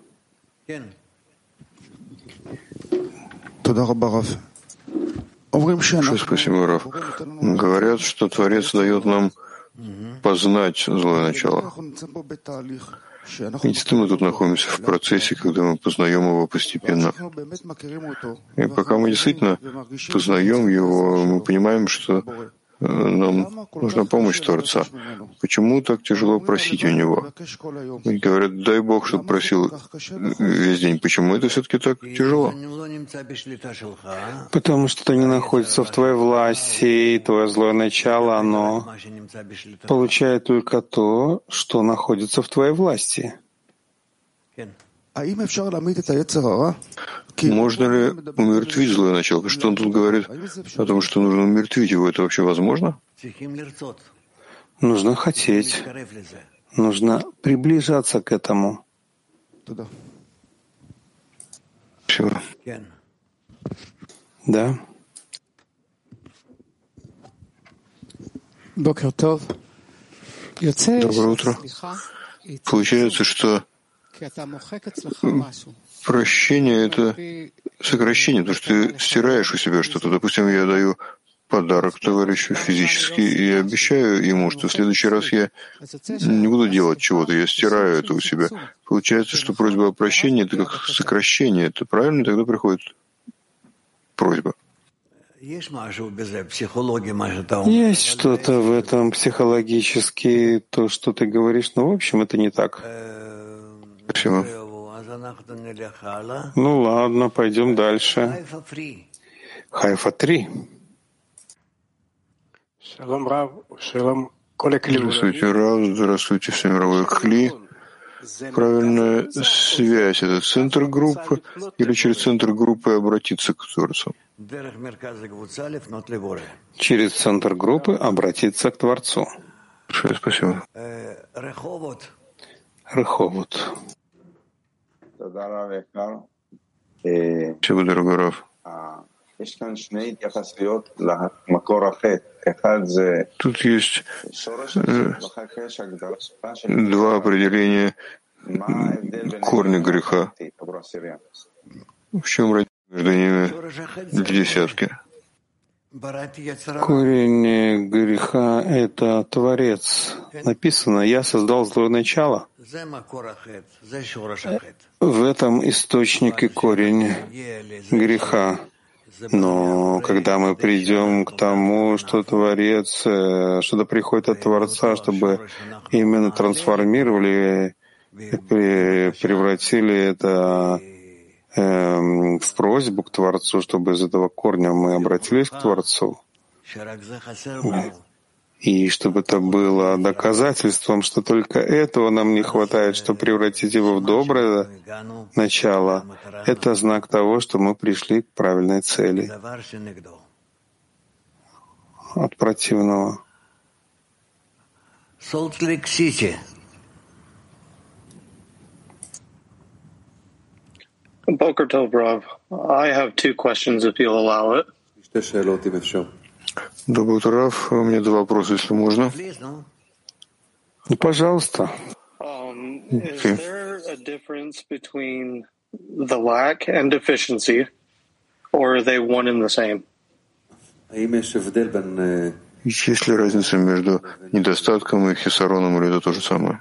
Большое спасибо, Раф. Говорят, что Творец дает нам познать злое начало. Ведь мы тут находимся в процессе, когда мы познаем его постепенно. И пока мы действительно познаем его, мы понимаем, что нам нужна помощь Творца. Почему так тяжело просить у него? Ведь говорят, дай Бог, чтобы просил весь день. Почему это все-таки так тяжело? Потому что это не находится в твоей власти, и твое злое начало, оно получает только то, что находится в твоей власти. Можно ли умертвить злое начало? Что он тут говорит о том, что нужно умертвить его? Это вообще возможно? Нужно хотеть. Нужно приближаться к этому. Спасибо. Да. Доброе утро. Получается, что прощение — это сокращение, потому что ты стираешь у себя что-то. Допустим, я даю подарок товарищу физически и обещаю ему, что в следующий раз я не буду делать чего-то, я стираю это у себя. Получается, что просьба о прощении — это как сокращение. Это правильно? Тогда приходит просьба. Есть что-то в этом психологически, то, что ты говоришь, но в общем это не так. Спасибо. Ну ладно, пойдем дальше. Хайфа три. Здравствуйте, Рав, здравствуйте, всемировой Кли. Правильная связь — это центр группы или через центр группы обратиться к Творцу? Через центр группы обратиться к Творцу. Большое спасибо. Реховод. Спасибо, дорогой Рав. Тут есть э, два определения корня греха. В чем разница между ними в десятке? Корень греха — это Творец. Написано: «Я создал злое начало». В этом источник и корень греха. Но когда мы придем к тому, что Творец, что-то приходит от Творца, чтобы именно трансформировали, превратили это в просьбу к Творцу, чтобы из этого корня мы обратились к Творцу, и чтобы это было доказательством, что только этого нам не хватает, чтобы превратить его в доброе начало, это знак того, что мы пришли к правильной цели. От противного. Boker Tov, Rav. I have two questions, if you'll allow it. Доброе утро, Рав. У меня два вопроса, если можно. Ну, пожалуйста. Um, is there a difference between the lack and deficiency, or are they one and the same? Есть ли разница между недостатком и хисароном, или это то же самое?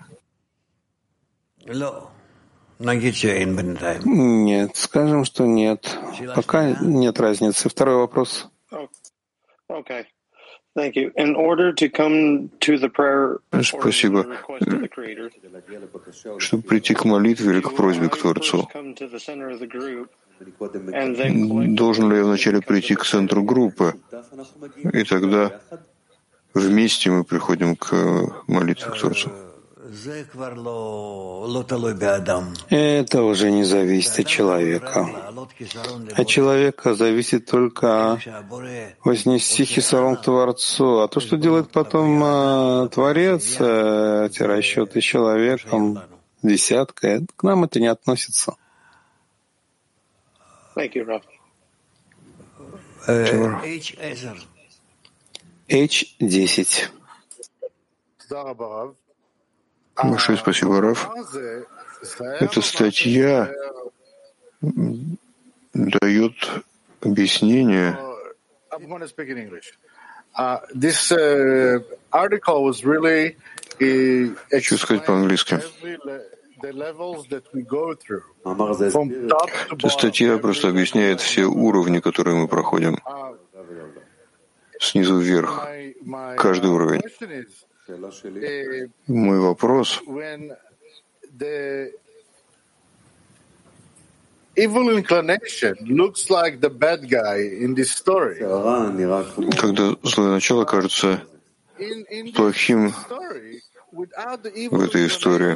Нет, скажем, что нет. Пока нет разницы. Второй вопрос. Okay. Thank you. In order to come to the prayer Спасибо. Чтобы прийти к молитве или к просьбе к Творцу, Должен ли я вначале прийти к центру группы, и тогда вместе мы приходим к молитве к Творцу? Это уже не зависит от человека. От человека зависит только вознести хисарон к Творцу. А то, что делает потом а, Творец, а, эти расчеты человеком, десятка, к нам это не относится. Thank you, Rav. эйч десять. Большое спасибо, Рав. Эта статья дает объяснение. Хочу сказать по-английски. Эта статья просто объясняет все уровни, которые мы проходим. Снизу вверх. Каждый уровень. Мой вопрос. Когда злое начало кажется плохим в этой истории,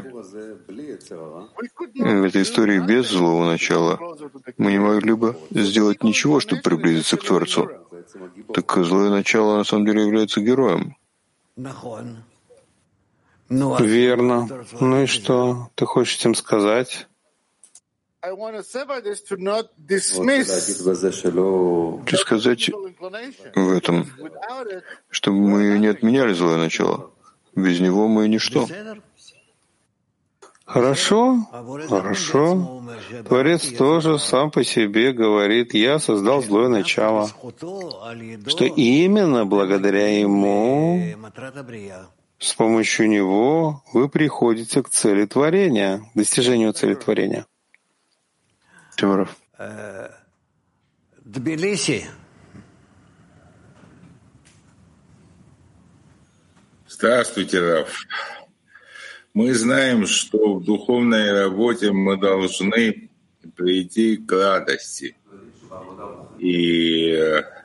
в этой истории без злого начала, мы не могли бы сделать ничего, чтобы приблизиться к Творцу. Так злое начало на самом деле является героем. Верно. Ну и что ты хочешь этим сказать? Хочу сказать в этом, чтобы мы не отменяли злое начало. Без него мы ничто. Хорошо, хорошо. Творец тоже сам по себе говорит: «Я создал злое начало», что именно благодаря ему, с помощью него, вы приходите к цели творения, к достижению цели творения. Тимуров. Тбилиси. Здравствуйте, Рав. Мы знаем, что в духовной работе мы должны прийти к радости. И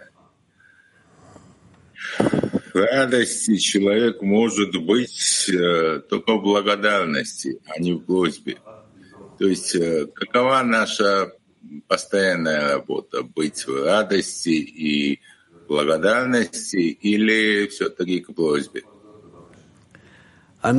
в радости человек может быть только в благодарности, а не в просьбе. То есть какова наша постоянная работа? Быть в радости и благодарности или все-таки к просьбе? Мы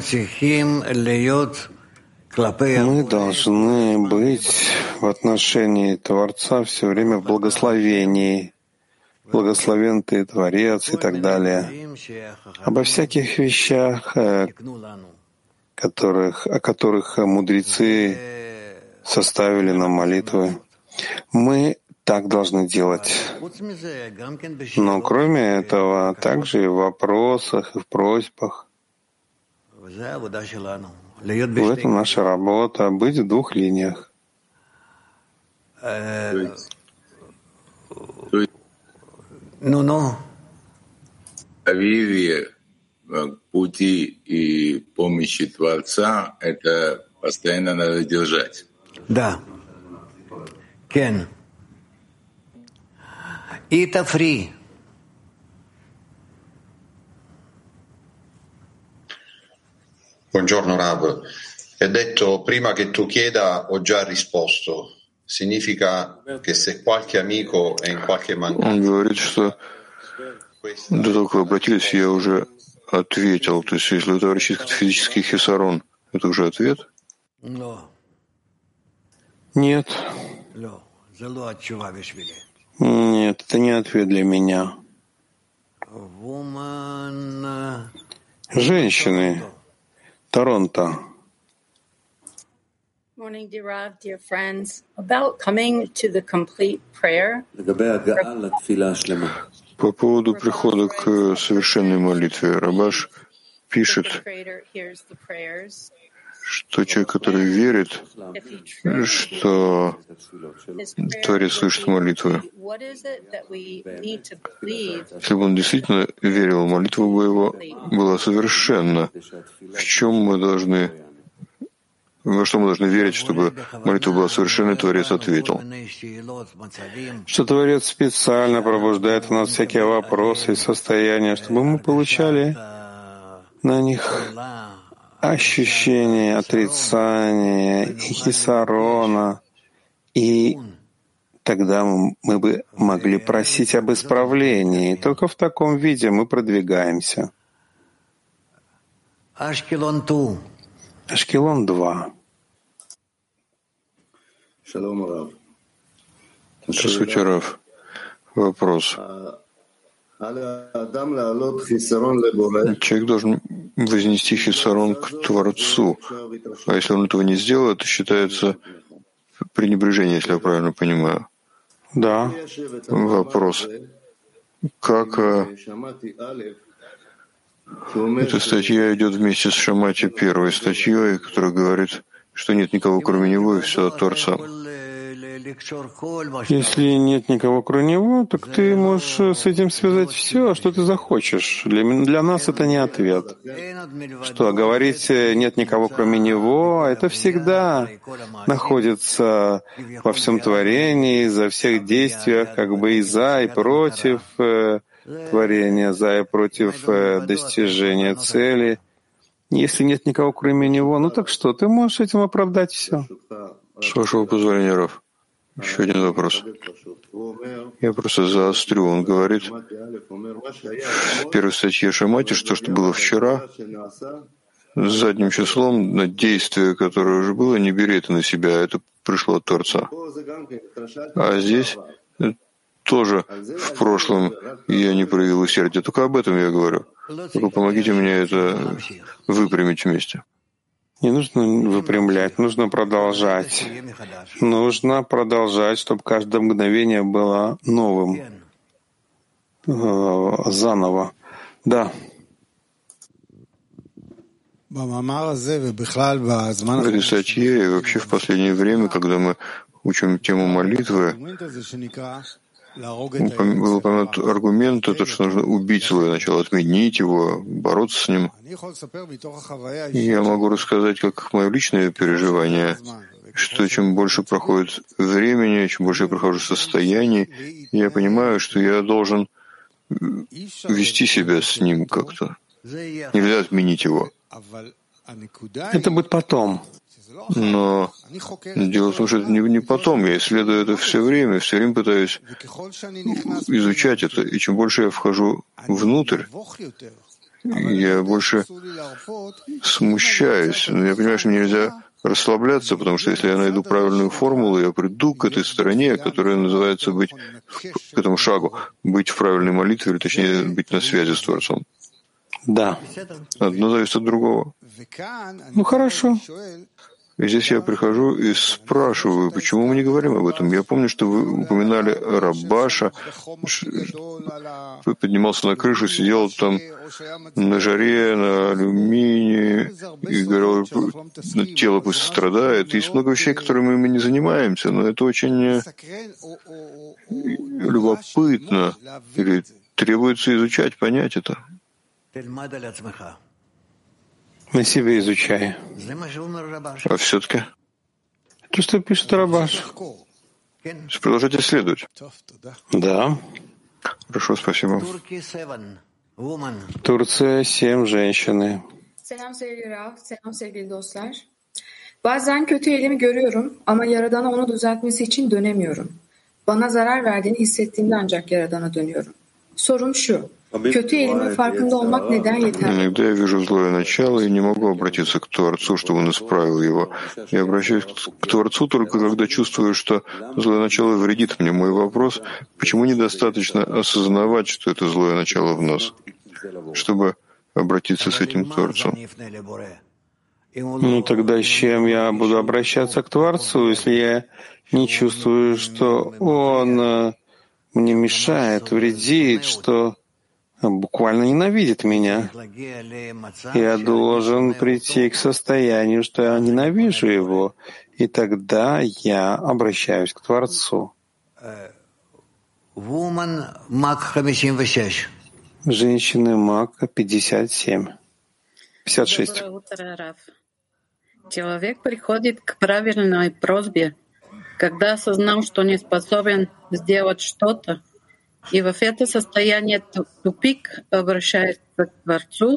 должны быть в отношении Творца все время в благословении. Благословен Ты, Творец и так далее. Обо всяких вещах, которых, о которых мудрецы составили нам молитвы. Мы так должны делать. Но кроме этого, также и в вопросах, и в просьбах. В этом наша работа — быть в двух линиях. Ну-ну. Доверие к пути и помощи Творца — это постоянно надо держать. Да. Кен. Ita free. Buongiorno Rav. Hai detto prima che tu chieda ho già risposto. Significa che se qualche amico è in qualche mancanza. Он говорит, что до того, как вы обратились, я уже ответил. То есть, если это врачит физический хисарон, это уже ответ? Нет. Нет, это не ответ для меня. Женщины. Торонто. Morning, dear Rav, dear friends. About coming to the complete prayer. По поводу прихода к совершенной молитве Рабаш пишет, что человек, который верит, что Творец слышит молитвы, если бы он действительно верил, молитва бы его была совершенна. В чем мы должны Во что мы должны верить, чтобы молитва была совершенной, Творец ответил? Что Творец специально пробуждает в нас всякие вопросы и состояния, чтобы мы получали на них ощущение отрицания и хисарона, и тогда мы бы могли просить об исправлении. Только в таком виде мы продвигаемся. Ашкелон два. Здравствуйте, Рав. Вопрос. Человек должен вознести хисарон к Творцу, а если он этого не сделает, то считается пренебрежение, если я правильно понимаю. Да. Вопрос. Как эта статья идет вместе с Шамати первой статьей, которая говорит, что нет никого кроме него и все от Творца? Если нет никого кроме него, так ты можешь с этим связать все, что ты захочешь. Для, для нас это не ответ. Что говорить «нет никого кроме него» — это всегда находится во всем творении, за всех действиях, как бы и за, и против э, творения, за и против э, достижения цели. Если нет никого кроме него, ну так что, ты можешь этим оправдать все. С вашего позволения, Рав. Еще один вопрос. Я просто заострю. Он говорит в первой статье Шамати, что, что было вчера, с задним числом на действие, которое уже было, не бери это на себя, это пришло от Творца. А здесь тоже в прошлом я не проявил усердия. Только об этом я говорю. Только помогите мне это выпрямить вместе. Не нужно выпрямлять, нужно продолжать. Нужно продолжать, чтобы каждое мгновение было новым, э, заново. Да. В этой статье и вообще в последнее время, когда мы учим тему молитвы, был упомянут аргумент, это, что нужно убить свое начало, отменить его, бороться с ним. Я могу рассказать, как мое личное переживание, что чем больше проходит времени, чем больше я прохожу состояний, я понимаю, что я должен вести себя с ним как-то. Нельзя отменить его. Это будет потом. Но дело в том, что это не, не потом. Я исследую это все время, все время пытаюсь изучать это. И чем больше я вхожу внутрь, я больше смущаюсь. Но я понимаю, что мне нельзя расслабляться, потому что если я найду правильную формулу, я приду к этой стороне, которая называется быть, к этому шагу, быть в правильной молитве, или точнее быть на связи с Творцом. Да. Одно зависит от другого. Ну хорошо. И здесь я прихожу и спрашиваю, почему мы не говорим об этом. Я помню, что вы упоминали Рабаша, поднимался на крышу, сидел там на жаре, на алюминии, и говорил, тело пусть страдает. Есть много вещей, которыми мы не занимаемся, но это очень любопытно, или требуется изучать, понять это. На себе изучай. А все-таки? То, что пишет Рабаш. Продолжать исследовать. Да. Хорошо, спасибо. Турция, семь женщины. Selam sevgili Rav, selam sevgili dostlar. Bazen kötü elimi görüyorum ama Yaradan'a onu düzeltmesi için dönemiyorum. Bana zarar verdiğini hissettiğimde ancak Yaradan'a dönüyorum. Sorum şu. Kötü elimin farkında olmak neden yeterli? Иногда я вижу злое начало и не могу обратиться к Творцу, чтобы он исправил его. Я обращаюсь к Творцу только когда чувствую, что злое начало вредит мне. Мой вопрос, почему недостаточно осознавать, что это злое начало в нас, чтобы обратиться с этим к Творцу? Ну тогда с чем я буду обращаться к Творцу, если я не чувствую, что Он мне мешает, вредит, что буквально ненавидит меня? Я должен прийти к состоянию, что я ненавижу его, и тогда я обращаюсь к Творцу. Женщины Мак пятьдесят семь. пятьдесят шесть. Доброе утро, Раф. Человек приходит к правильной просьбе, когда осознал, что не способен сделать что-то, и в это состояние тупик обращается к Творцу.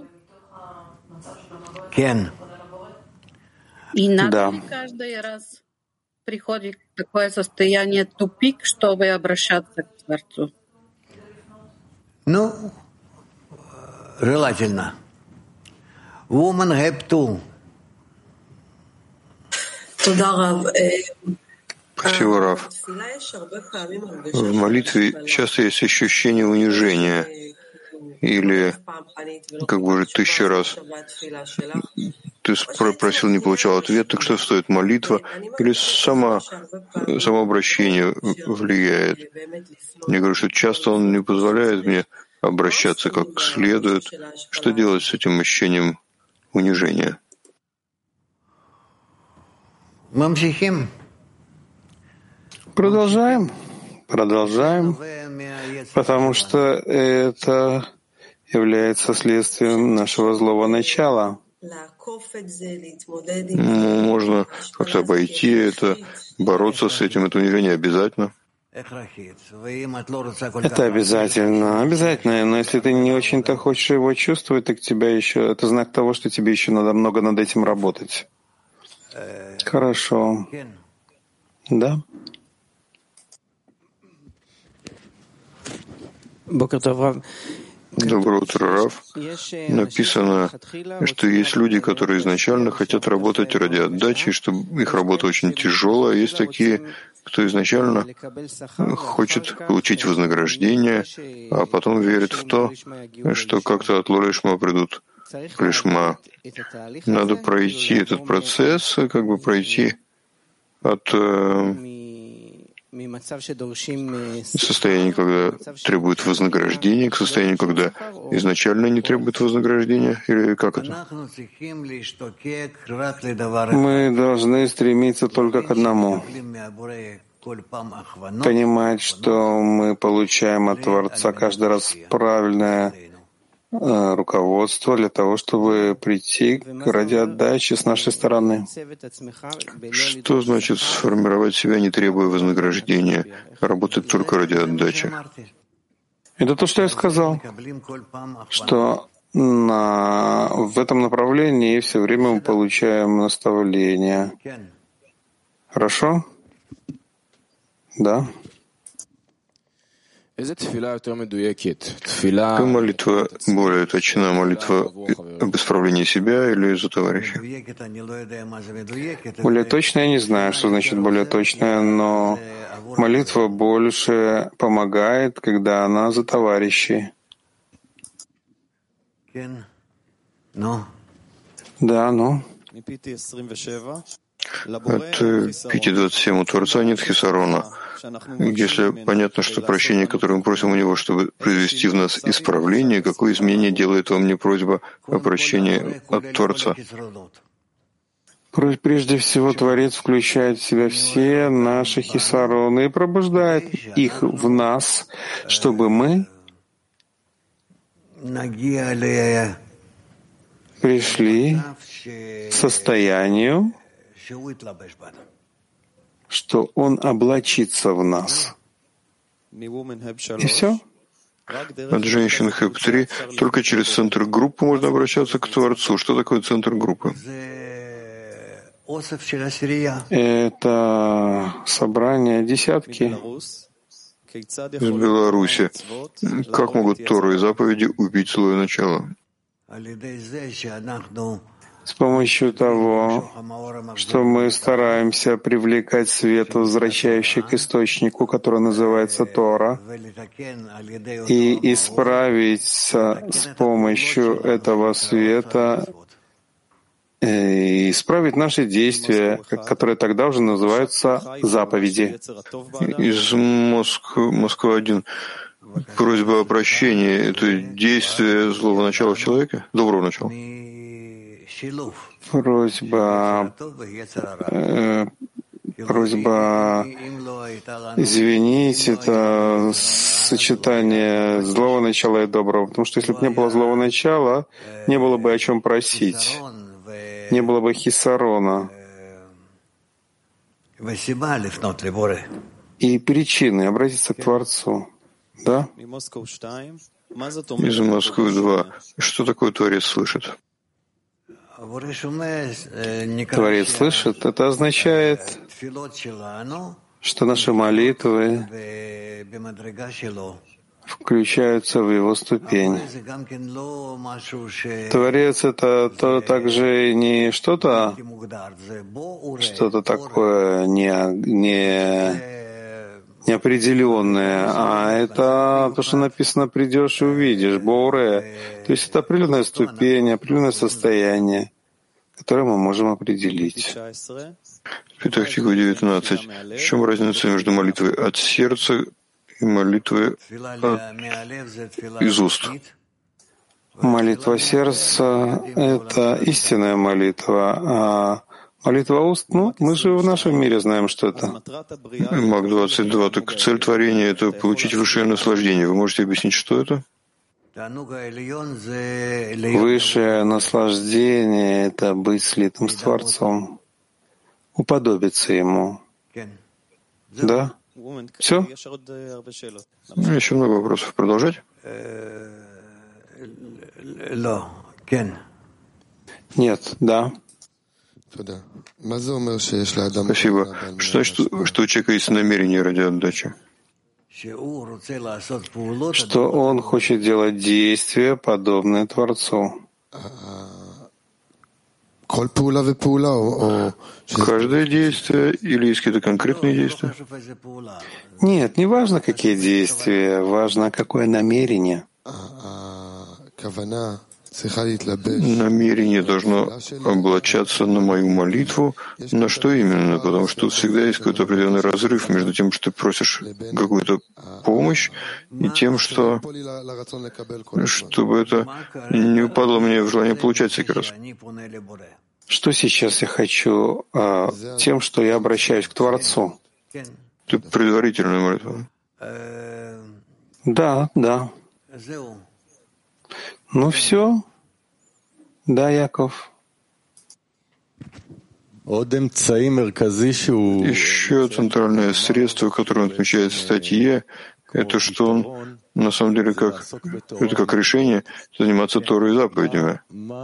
И надо Да. ли каждый раз приходит в такое состояние тупик, чтобы обращаться к Творцу? Ну, желательно. Woman have to. Спасибо, Рав. В молитве часто есть ощущение унижения или, как бы уже тысячу раз, ты просил, не получал ответ, так что стоит молитва или сама, само обращение влияет? Я говорю, что часто он не позволяет мне обращаться как следует. Что делать с этим ощущением унижения? Продолжаем, продолжаем, потому что это является следствием нашего злого начала. Можно как-то обойти это, бороться с этим, это унижение обязательно. Это обязательно, обязательно, но если ты не очень-то хочешь его чувствовать, так тебя еще, это знак того, что тебе еще надо много над этим работать. Хорошо. Да? Доброе утро, Рав. Написано, что есть люди, которые изначально хотят работать ради отдачи, что их работа очень тяжелая. Есть такие, кто изначально хочет получить вознаграждение, а потом верит в то, что как-то от Лолишма придут к Лишма. Надо пройти этот процесс, как бы пройти от состояния, когда требует вознаграждения, к состоянию, когда изначально не требует вознаграждения? Или как это? Мы должны стремиться только к одному. Понимать, что мы получаем от Творца каждый раз правильное э, руководство для того, чтобы прийти ради отдачи с нашей стороны. Что значит сформировать себя, не требуя вознаграждения, работать только ради отдачи? Это то, что я сказал, что на, в этом направлении все время мы получаем наставления. Хорошо? Да. Какая молитва более точна? Молитва об исправлении себя или за товарища? Более точно я не знаю, что значит более точная, но молитва больше помогает, когда она за товарищей. Да, ну. От пяти двадцать семь у Творца нет хисарона. Если понятно, что прощение, которое мы просим у Него, чтобы произвести в нас исправление, какое изменение делает во мне просьба о прощении от Творца? Прежде всего, Творец включает в себя все наши хисароны и пробуждает их в нас, чтобы мы пришли к состоянию, что Он облачится в нас. И все. От женщин хэп три только через центр группы можно обращаться к Творцу. Что такое центр группы? Это собрание десятки из Беларуси. Как могут Тору и заповеди убить злое начало? С помощью того, что мы стараемся привлекать свет, возвращающий к источнику, который называется Тора, и исправиться с помощью этого света, и исправить наши действия, которые тогда уже называются заповеди. Из Москвы один. Просьба о просьбе — это действие злого начала в человеке? Доброго начала? Просьба, э, просьба извинить — это сочетание злого начала и доброго, потому что если бы не было злого начала, не было бы о чем просить. не было бы хисарона и причины обратиться к Творцу. Да? Из Москвы два. Что такое Творец слышит? Творец слышит, это означает, что наши молитвы включаются в его ступень. Творец — это то также не что-то, что-то такое не, не, неопределенное, а это то, что написано «придешь и увидишь», «боуре». То есть это определенная ступень, определенное состояние, которое мы можем определить. Петах Тиква девятнадцать. В чем разница между молитвой от сердца и молитвой от... из уст? Молитва сердца — это истинная молитва, а молитва уст, ну, мы же в нашем мире знаем, что это. Мак двадцать два. Так цель творения — это получить высшее наслаждение. Вы можете объяснить, что это? Высшее наслаждение — это быть слитым с Творцом, уподобиться Ему. Да? Все? Еще много вопросов. Продолжать? Нет, да. Спасибо. Что значит, что у человека есть намерение ради отдачи? Что он хочет делать действия, подобные Творцу. Каждое действие или есть какие-то конкретные действия? Нет, не важно, какие действия, важно, какое намерение. Намерение должно облачаться на мою молитву. На что именно? Потому что всегда есть какой-то определенный разрыв между тем, что ты просишь какую-то помощь, и тем, что чтобы это не упадло мне в желание получать всякий раз. Что сейчас я хочу а, тем, что я обращаюсь к Творцу? Это предварительная молитва. Да, да. Ну все. Да, Яков. Еще центральное средство, которое он отмечает в статье, это что он на самом деле как это как решение заниматься Торой и заповедями.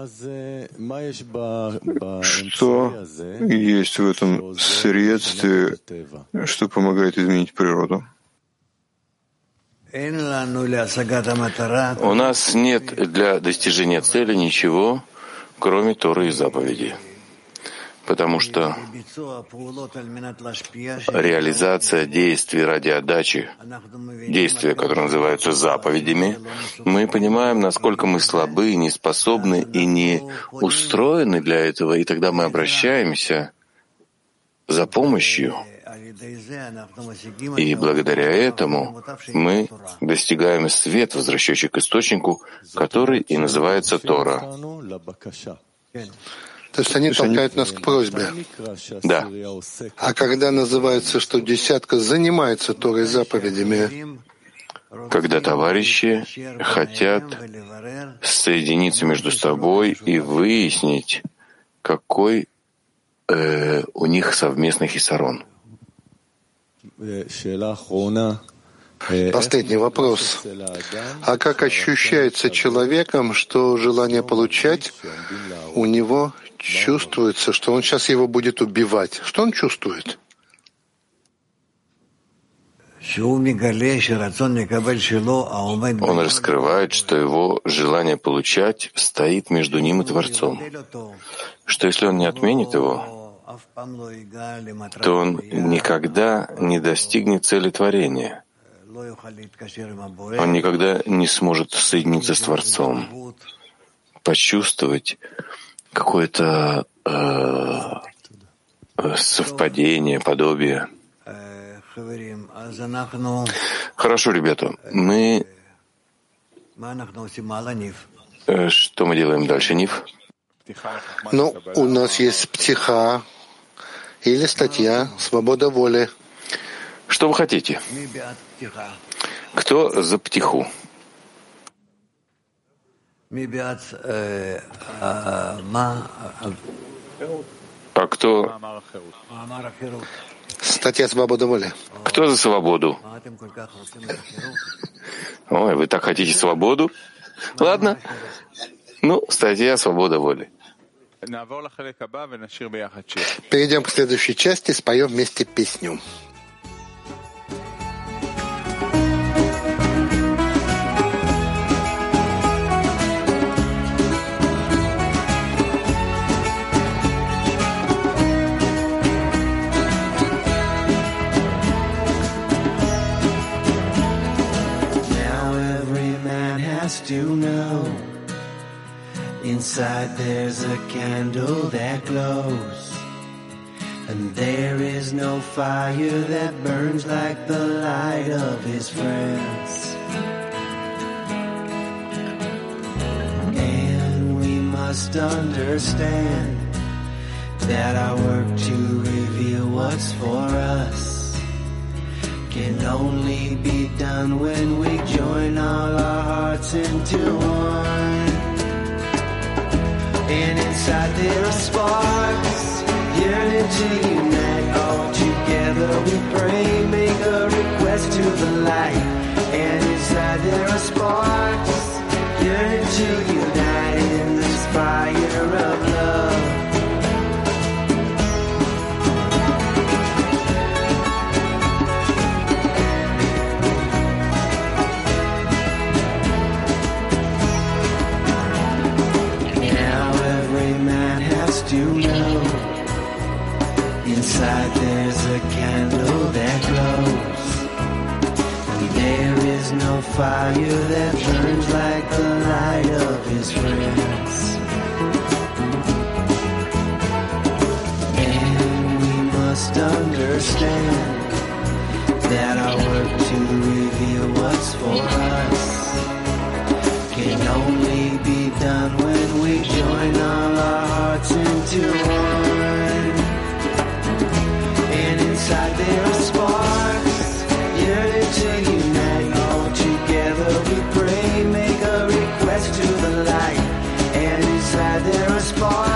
Что есть в этом средстве, что помогает изменить природу? У нас нет для достижения цели ничего, кроме Торы и заповедей. Потому что реализация действий ради отдачи, действия, которые называются заповедями, мы понимаем, насколько мы слабы, неспособны и не устроены для этого, и тогда мы обращаемся за помощью. И благодаря этому мы достигаем свет, возвращающий к источнику, который и называется Тора. То есть они толкают нас к просьбе. Да. А когда называется, что десятка занимается Торой заповедями, когда товарищи хотят соединиться между собой и выяснить, какой э, у них совместный хисарон. Последний вопрос. А как ощущается человеком, что желание получать у него чувствуется, что он сейчас его будет убивать? Что он чувствует? Он раскрывает, что его желание получать стоит между ним и Творцом. Что если он не отменит его, то он никогда не достигнет цели творения. Он никогда не сможет соединиться с Творцом, почувствовать какое-то э, совпадение, подобие. Хорошо, ребята, мы... Э, что мы делаем дальше, Нив? Ну, у нас есть птиха или статья «Свобода воли». Что вы хотите? Кто за птиху? А кто? Статья «Свобода воли». Кто за свободу? Ой, вы так хотите свободу? Ладно. Ну, статья «Свобода воли». Перейдем к следующей части, споем вместе песню. To know inside there's a candle that glows, and there is no fire that burns like the light of his friends. And we must understand that our work to reveal what's for us can only be done when we join all our hearts into one. And inside there are sparks yearning to unite. All together we pray, make a request to the light. And inside there are sparks yearning to unite in this fire of love. To know inside there's a candle that glows, and there is no fire that burns like the light of his friends. And we must understand that our work to reveal what's for us can only be done when we join all our hearts into one. And inside there are sparks yearning to unite. All together we pray, make a request to the light. And inside there are sparks